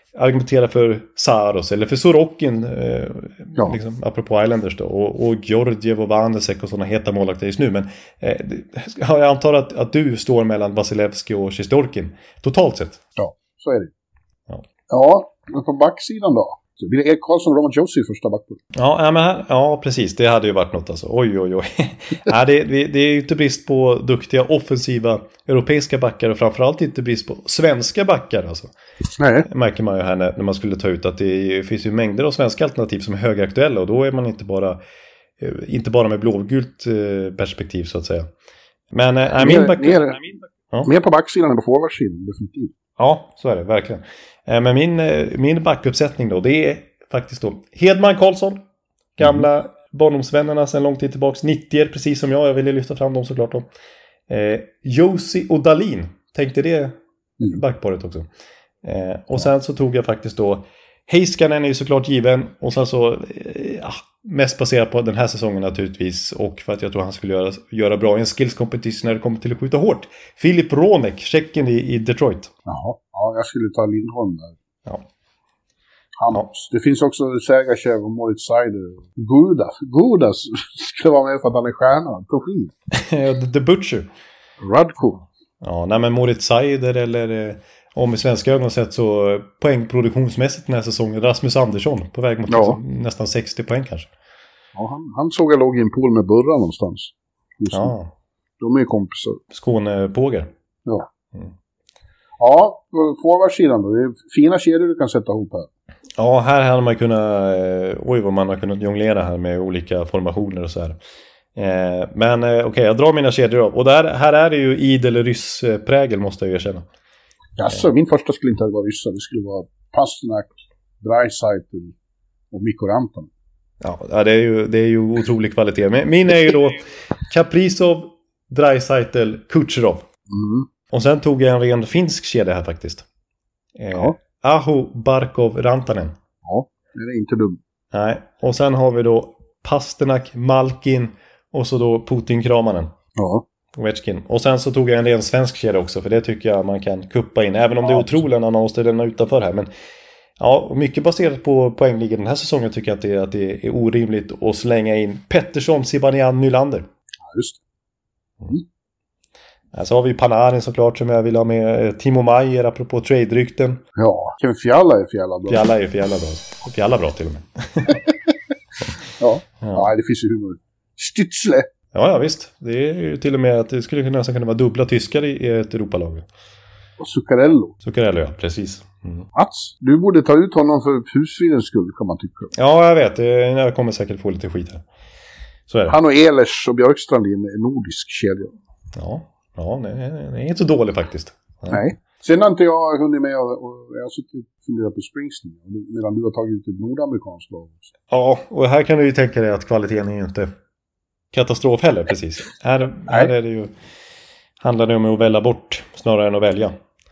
argumentera för Saros eller för Sorokin, eh, Ja. liksom, apropå Islanders då, och, och Georgiev och Vanecek och sådana heta målvakter just nu. Men eh, jag antar att, att du står mellan Vasilevski och Shesterkin totalt sett. Ja, så är det. Ja. Ja, men på backsidan då? Så blir det Erik Karlsson och Roman Josi i första backpullen? Ja, ja, men här, ja, precis. Det hade ju varit något alltså. Oj, oj, oj. ja, det, det, det är ju inte brist på duktiga offensiva europeiska backar och framförallt inte brist på svenska backar alltså. Nej. Det märker man ju här när, när man skulle ta ut att det finns ju mängder av svenska alternativ som är högaktuella och då är man inte bara inte bara med blågult perspektiv så att säga. Men äh, min back... mer, ja. mer på backsidan än på forwardsidan, definitivt. Ja, så är det, verkligen. Men min, min backuppsättning då, det är faktiskt då Hedman Karlsson, gamla mm. barndomsvännerna sedan lång tid tillbaka, nittio precis som jag, jag ville lyfta fram dem såklart då. Eh, Josi och Dahlin, tänkte det mm. backparet också. Eh, och sen så tog jag faktiskt då Heiskanen är ju såklart given och sen så eh, ja, mest baserat på den här säsongen naturligtvis och för att jag tror han skulle göra, göra bra i en skills competition när det kommer till att skjuta hårt. Filip Ronek, tjecken i, i Detroit. Jaha, ja, jag skulle ta Lindholm där. Ja. Han, ja. Det finns också Sergachev och Moritz Seider. Gudas, Gudas skulle vara med för att han är stjärna, profil. The Butcher. Radko. Ja, nej men Moritz Seider eller... Om i svenska ögon sett så poängproduktionsmässigt den här säsongen Rasmus Andersson på väg mot ja. nästan sextio poäng kanske. Ja, han, han såg jag låg i en pool med Burra någonstans. Ja. De är ju kompisar. Skånepågar. Ja. Mm. Ja, forwardsidan då. Det är fina kedjor du kan sätta ihop här. Ja, här hade man kunnat... Oj, vad man har kunnat jonglera här med olika formationer och så här. Eh, men eh, okej, okay, jag drar mina kedjor av. Och där, här är det ju idel ryssprägel måste jag erkänna. Alltså, min första skulle inte vara ryssa. Det skulle vara Pasternak, Dreisaitl och Mikko Rantanen. Ja, det är ju, det är ju otrolig kvalitet. Men min är ju då Kaprizov, Dreisaitl, Kucherov. Mm. Och sen tog jag en ren finsk kedja här faktiskt. Eh, ja. Aho, Barkov, Rantanen. Ja, det är inte dumt. Nej, och sen har vi då Pasternak, Malkin och så då Putin-kramanen. Ja. Ovechkin. Och sen så tog jag en ren svensk kedja också, för det tycker jag man kan kuppa in. Även om ja, det är otroligt när man måste lämna utanför här. Men ja, mycket baserat på poängligan den här säsongen tycker jag att det är, att det är orimligt att slänga in Pettersson, Zibanejad, Nylander. Ja, just det. Mm. Ja, så har vi Panarin såklart som jag vill ha med. Timo Meier apropå trade-rykten. Ja, Kevin Fiala är Fiala bra. Fiala är Fiala bra. Fiala bra till och med. ja. ja, ja, det finns ju humor. Stützle. Ja, ja, visst. Det är ju till och med att det skulle nästan kunna vara dubbla tyskar i ett Europalag. Och Zuccarello. Zuccarello, ja, precis. Mm. Mats, du borde ta ut honom för husfridens skull, kan man tycka. Ja, jag vet. Jag kommer säkert få lite skit här. Så är det. Han och Ehlers och Björkstrand i en nordisk kedja. Ja, ja det, är, det är inte så dåligt faktiskt. Ja. Nej. Sen har inte jag hunnit med och, och jag har suttit och funderat på Springsteen medan du har tagit ut ett nordamerikanskt lag också. Ja, och här kan du ju tänka dig att kvaliteten är inte katastrof heller, precis. Här, här är det ju, handlar det om att välja bort snarare än att välja.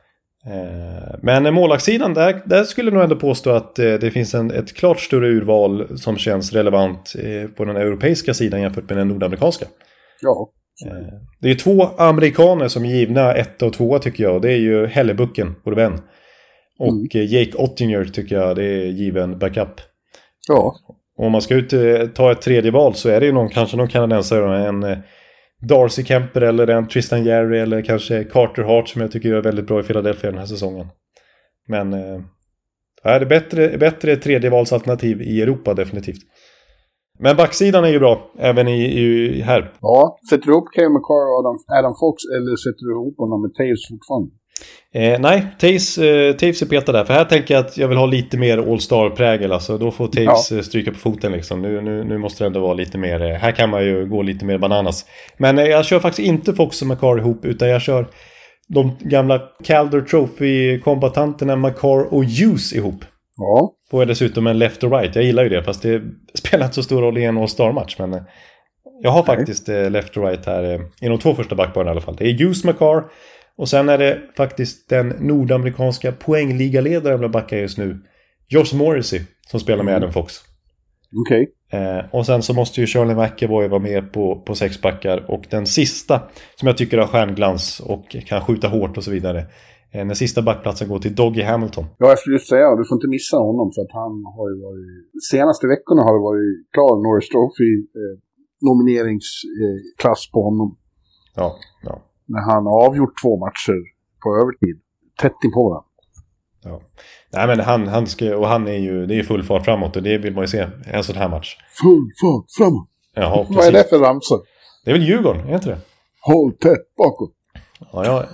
Eh, men målvaktssidan, där, där skulle jag nog ändå påstå att eh, det finns en, ett klart större urval som känns relevant eh, på den europeiska sidan jämfört med den nordamerikanska. Ja. Eh, det är två amerikaner som är givna ett och två tycker jag. Det är ju Hellebucken, vår vän. Och mm. Jake Ottinger tycker jag, det är given backup. Ja. Och om man ska ut, ta ett tredje val så är det ju någon, kanske någon kanadensare, en eh, Darcy Kemper eller en Tristan Jarry eller kanske Carter Hart som jag tycker gör väldigt bra i Philadelphia den här säsongen. Men eh, är det bättre, bättre tredjevalsalternativ i Europa definitivt. Men backsidan är ju bra, även i, i här. Ja, sätter du upp Cale Makar och Adam, Adam Fox eller sätter du ihop honom med Taves fortfarande? Eh, nej, Taves, eh, Taves är petad där. För här tänker jag att jag vill ha lite mer All-Star-prägel. Alltså, då får Taves ja. stryka på foten liksom. Nu, nu, nu måste det ändå vara lite mer... Eh, här kan man ju gå lite mer bananas. Men eh, jag kör faktiskt inte Fox och Makar ihop. Utan jag kör de gamla Calder Trophy-kombatanterna Makar och Hughes ihop. Ja. Får jag dessutom en left och right. Jag gillar ju det. Fast det spelar inte så stor roll i en All-Star-match. Men eh, jag har nej. faktiskt eh, left och right här. Eh, I de två första backbaren i alla fall. Det är Hughes, Makar... Och sen är det faktiskt den nordamerikanska poängligaledaren jag backar just nu. Josh Morrissey som spelar med Adam Fox. Okej. Okay. Eh, och sen så måste ju Charlie McAvoy vara med på, på sex backar. Och den sista som jag tycker har stjärnglans och kan skjuta hårt och så vidare. Eh, när sista backplatsen går till Dougie Hamilton. Ja, jag skulle just säga, du får inte missa honom för att han har ju varit... Senaste veckorna har det varit klar Norris Trophy eh, nomineringsklass eh, på honom. Ja, ja. När han har avgjort två matcher på övertid. tätt in på den. Ja. Nej, men han, han ska, och han är ju, det är full fart framåt och det vill man ju se en sån här match. Full fart framåt. Jaha, precis. Vad är det för ramsor? Det är väl Djurgården, är inte det? Håll tätt bakåt. Ja, ja.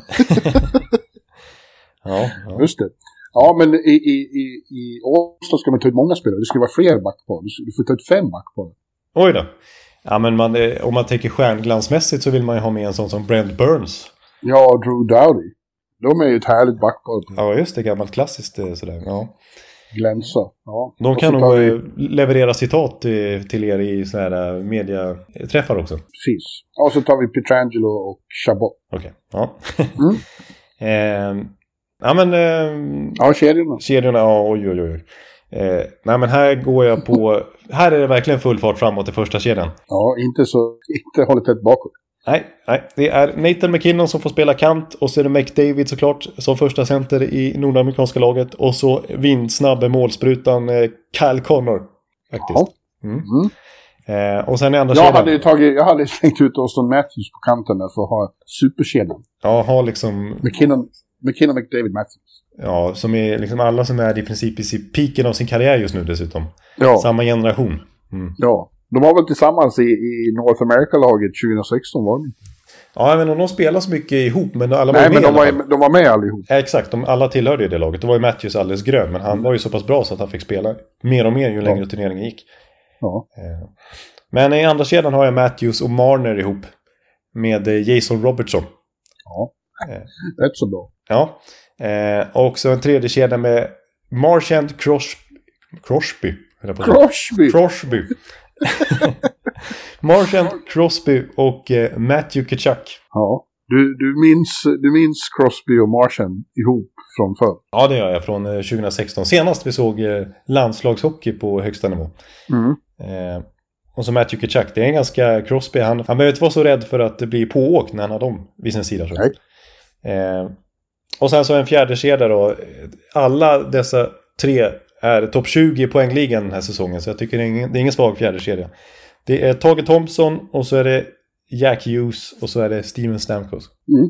ja, ja. Just det. Ja, men i, i, i, i Årstad ska man ta ut många spelare. Det ska vara fler backpar. Du får ta ut fem backpar. Oj då. Ja, men man, om man tänker stjärnglansmässigt så vill man ju ha med en sån som Brent Burns. Ja, Drew Doughty. De är ju ett härligt backpar. Ja, just det. Gammalt klassiskt sådär. Ja. Glänsa. Ja. De kan nog vi... leverera citat till er i såna här mediaträffar också. Precis. Och så tar vi Pietrangelo och Chabot. Okej, okay. Ja. Mm. eh, ja, men... Eh, ja, kedjorna. Kedjorna, ja, oj, oj, oj. Eh, nej, men här går jag på... Här är det verkligen full fart framåt i första kedjan. Ja, inte så... Inte hållet tätt bakåt. Nej, nej, det är Nathan McKinnon som får spela kant och så är det McDavid såklart som första center i nordamerikanska laget och så vindsnabbe målsprutan eh, Kyle Connor faktiskt. Ja. Mm. Mm. Eh, och sen i andra jag kedjan. hade tagit, jag hade slängt ut Auston Matthews på kanten där för att ha superkedjan. Ja, ha liksom McKinnon, McKinnon McDavid Matthews. Ja, som är liksom alla som är i princip i piken av sin karriär just nu dessutom. Ja. Samma generation. Mm. Ja. De var väl tillsammans i, i North America-laget tjugohundrasexton, var de? Ja, men de spelar så mycket ihop, men alla var Nej, med. men de var, de var med allihop. Ja, exakt, de, alla tillhörde ju det laget. Då var ju Matthews alldeles grön, men han mm. var ju så pass bra så att han fick spela mer och mer ju längre ja. turneringen gick. Ja. Men i andra kedjan har jag Matthews och Marner ihop med Jason Robertson. Ja, rätt så bra. Ja, och så en tredje kedja med Marchand Cros- Crosby. Crosby! Crosby. Marchand Crosby och eh, Matthew Tkachuk. Ja, du, du, minns, du minns Crosby och Marchand ihop från förr? Ja, det gör jag från eh, tjugohundrasexton. Senast vi såg eh, landslagshockey på högsta nivå. Mm. Eh, och så Matthew Tkachuk, det är en ganska Crosby. Han, han behöver inte vara så rädd för att det blir pååkt när han har dem vid sin sida. Nej. Eh, och sen så en fjärde kedja då. Alla dessa tre är topp tjugo i poängligan den här säsongen. Så jag tycker det är ingen, det är ingen svag fjärde kedja. Det är Tage Thompson och så är det Jack Hughes och så är det Steven Stamkos. Mm.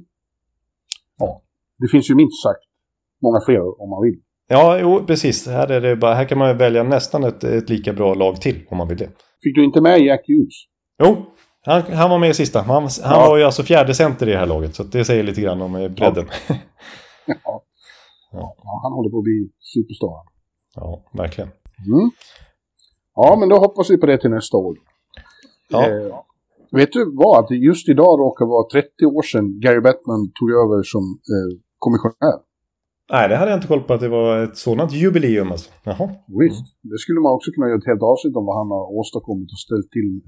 Ja, det finns ju minst sagt många fler om man vill. Ja, jo, precis. Här, är det bara, här kan man välja nästan ett, ett lika bra lag till om man vill det. Fick du inte med Jack Hughes? Jo, han, han var med i sista. Han, han ja. var ju alltså fjärde center i det här laget. Så det säger lite grann om bredden. Ja. ja. ja, han håller på att bli superstar. Ja, verkligen. Mm. Ja, men då hoppas vi på det till nästa år. Ja. Eh, vet du vad? Att just idag råkar vara trettio år sedan Gary Bettman tog över som eh, kommissionär. Nej, det hade jag inte koll på att det var ett sådant jubileum alltså. Jaha. Visst, mm. Det skulle man också kunna göra ett helt avsnitt om vad han har åstadkommit och ställt till.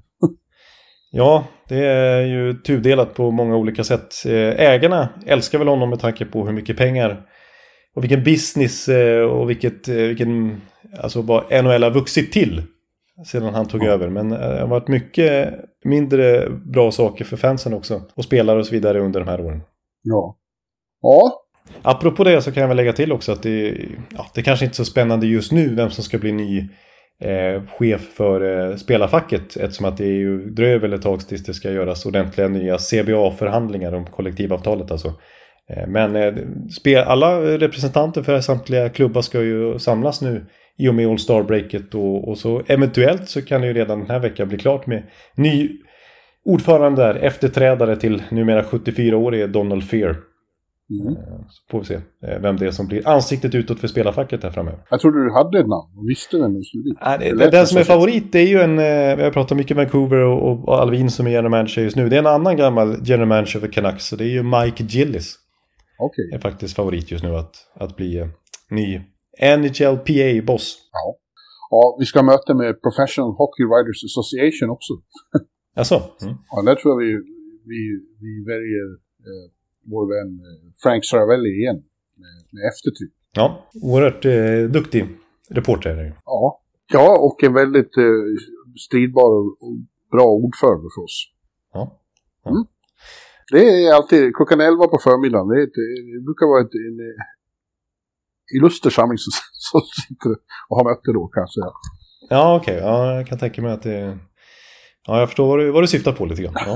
Ja, det är ju tudelat på många olika sätt. Ägarna älskar väl honom med tanke på hur mycket pengar och vilken business och vilket, vilken, alltså vad N H L har vuxit till sedan han tog ja. över. Men det har varit mycket mindre bra saker för fansen också. Och spelare och så vidare under de här åren. Ja. Ja. Apropå det så kan jag väl lägga till också att det, ja, det kanske inte är så spännande just nu vem som ska bli ny eh, chef för eh, spelarfacket. Eftersom att det är ju dröjer väl ett tag tills det ska göras ordentliga nya C B A-förhandlingar om kollektivavtalet alltså. Men alla representanter för samtliga klubbar ska ju samlas nu i och med All-Star-breaket och, och så eventuellt så kan det ju redan den här veckan bli klart med ny ordförande där, efterträdare till numera sjuttiofyra-årige Donald Fehr. Mm. Så får vi se vem det är som blir ansiktet utåt för spelarfacket här framöver. Jag trodde du hade ett namn och visste vem du skulle bli. Ja, det, det, den som är favorit det är ju en, vi har pratat mycket Vancouver och, och Alvin som är general manager just nu. Det är en annan gammal general manager för Canucks så det är ju Mike Gillis. Okay. Är faktiskt favorit just nu att, att bli eh, ny N H L P A-boss. Ja. Ja, vi ska möta med Professional Hockey Writers Association också. Alltså? Mm. Ja, där tror jag vi, vi, vi väljer eh, vår vän Frank Saravelli igen med, med eftertryck. Ja, oerhört eh, duktig reporter är det. Ja. Ja, och en väldigt eh, stridbar och bra ordförande för oss. Ja. ja. Mm. Det är alltid klockan elva på förmiddagen. Det, är ett, det brukar vara ett, en, en illuster samling som, som sitter och har möte då, kanske. Ja, okej. Okay. Ja, jag kan tänka mig att det... Ja, jag förstår vad du, vad du syftar på lite grann. Ja.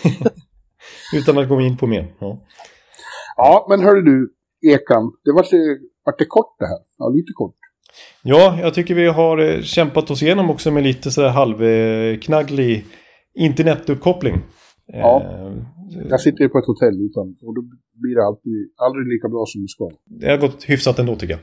Utan att gå in på mer. Ja, ja men hörru du, Ekan. Det var det, var det kort det här. Ja, lite kort. Ja, jag tycker vi har kämpat oss igenom också med lite så här halvknagglig internetuppkoppling. Ja, jag sitter ju på ett hotell utan, och då blir det alltid, aldrig lika bra som det ska. Det har gått hyfsat ändå tycker jag.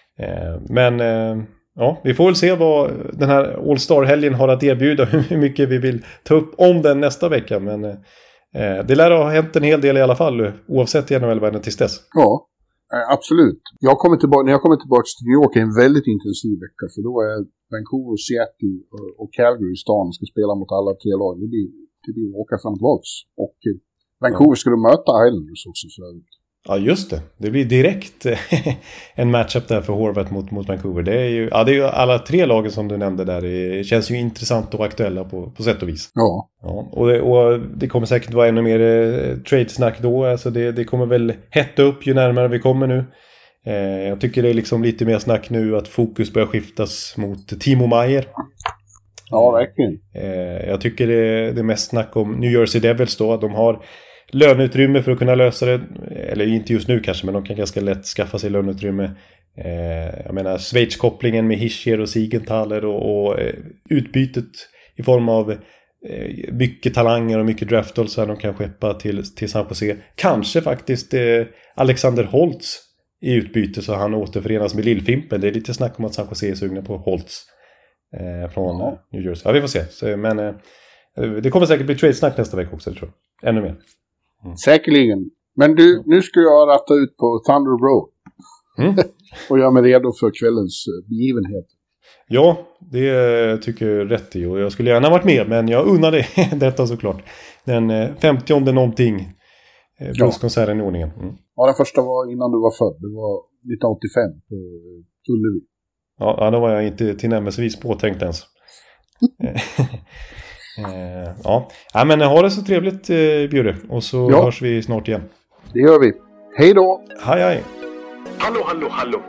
Men ja, vi får väl se vad den här All-Star-helgen har att erbjuda, hur mycket vi vill ta upp om den nästa vecka. Men det lär ha hänt en hel del i alla fall, oavsett N H L-världen tills dess. Ja. Absolut. Jag kommer tillbaka, när jag kommer tillbaka till New York är en väldigt intensiv vecka. För då är Vancouver, Seattle och Calgary i stan ska spela mot alla tre lag. Det blir, det blir åka fram och tillbaka. Och Vancouver ska du möta Islanders också förut. Ja, just det. Det blir direkt en matchup där för Horvat mot, mot Vancouver. Det är ju, ja, det är ju alla tre lagen som du nämnde där. Det känns ju intressant och aktuella på, på sätt och vis. Ja. Ja och, det, och det kommer säkert vara ännu mer eh, trade-snack då. Alltså det, det kommer väl hetta upp ju närmare vi kommer nu. Eh, jag tycker det är liksom lite mer snack nu att fokus börjar skiftas mot Timo Meier. Ja, verkligen. Eh, jag tycker det, det är mest snack om New Jersey Devils då. De har löneutrymme för att kunna lösa det. Eller inte just nu kanske, men de kan ganska lätt skaffa sig löneutrymme. Eh, jag menar Schweiz-kopplingen med Hischier och Siegenthaler och, och eh, utbytet i form av eh, mycket talanger och mycket draftval så de kan skeppa till, till San Jose. Kanske faktiskt eh, Alexander Holtz i utbyte så han återförenas med Lillfimpen. Det är lite snack om att San Jose är sugna på Holtz eh, från ja. New Jersey. Ja, vi får se. Så, men eh, det kommer säkert bli trade-snack nästa vecka också, tror jag. Ännu mer. Mm. Säkerligen. Men du, nu ska jag ratta ut på Thunder Road. Mm. Och göra mig redo för kvällens begivenhet. Ja, det tycker jag rätt i. Och jag skulle gärna varit med, men jag unnar det detta såklart. Den femtionde någonting blueskonserten ja. I ordningen. Mm. Ja, den första var innan du var född. Det var nittonhundraåttiofem på Ullevi. Ja, då var jag inte tillnärmelsevis påtänkt ens. Eh, ja. ja, men ha det så trevligt, eh, Bjurre. Och så ja. Hörs vi snart igen. Det gör vi. Hej då! Hej, hej! Hallå, hallå, hallå!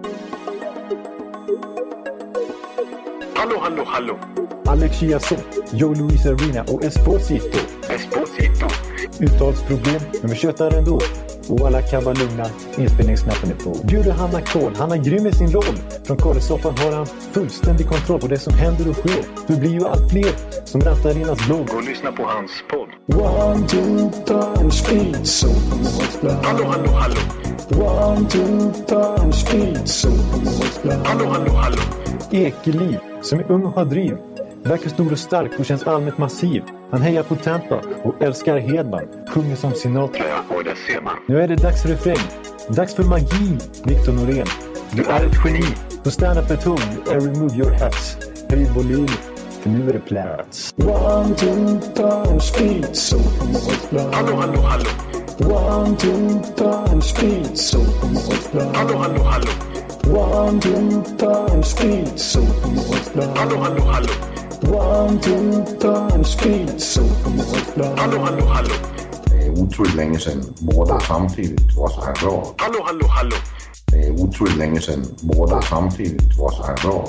Hallå, hallå, hallå! Alex Chiazot, Joe Luis Arena och Esposito. Esposito. Uttalsproblem, men vi tjötar ändå. Och alla kan vara lugna, inspelningsknappen är på. Bjuder Hanna Kohl, han är grym i sin roll. Från Kållesoffan har han fullständig kontroll på det som händer och sker. Det blir ju allt fler som rattar in hans blogg. Och lyssna på hans podd. One, two, three, speed, so hallå, hallå, hallå. One, two, three, speed, so hallå, hallå, hallå. Ekeliv, som är ung och har driv. Verkar stor och stark och känns allmänt massiv. Han hejar på Tampa och älskar Hedman. Sjunger som Sinatra. Ja, och det ser man. Nu är det dags för refräng. Dags för magi, Victor Norén. Du är ett geni. Så stand up at home and remove your hats. Höj volym, för nu är det plats. One, two, three, speed, so hallå, hallå, hallå. One, two, three, speed, so hallå, hallå, hallå. One, two, three, speed, so hallå, hallå, hallå. One, two, three, speed, so hallå, hallå, hallå. Det är otroligt länge sedan båda samtidigt var så här bra. Hallå, hallå, hallå. Det är otroligt länge sedan båda samtidigt var så här bra.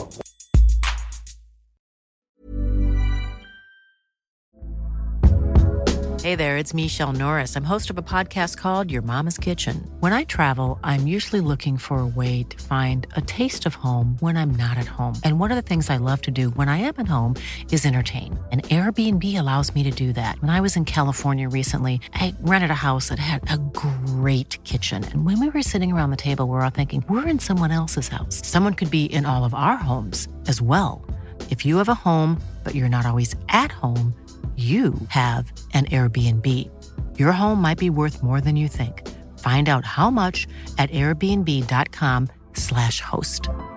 Hey there, it's Michelle Norris. I'm host of a podcast called Your Mama's Kitchen. When I travel, I'm usually looking for a way to find a taste of home when I'm not at home. And one of the things I love to do when I am at home is entertain. And Airbnb allows me to do that. When I was in California recently, I rented a house that had a great kitchen. And when we were sitting around the table, we were all thinking, we're in someone else's house. Someone could be in all of our homes as well. If you have a home, but you're not always at home, you have an Airbnb. Your home might be worth more than you think. Find out how much at airbnb.com slash host.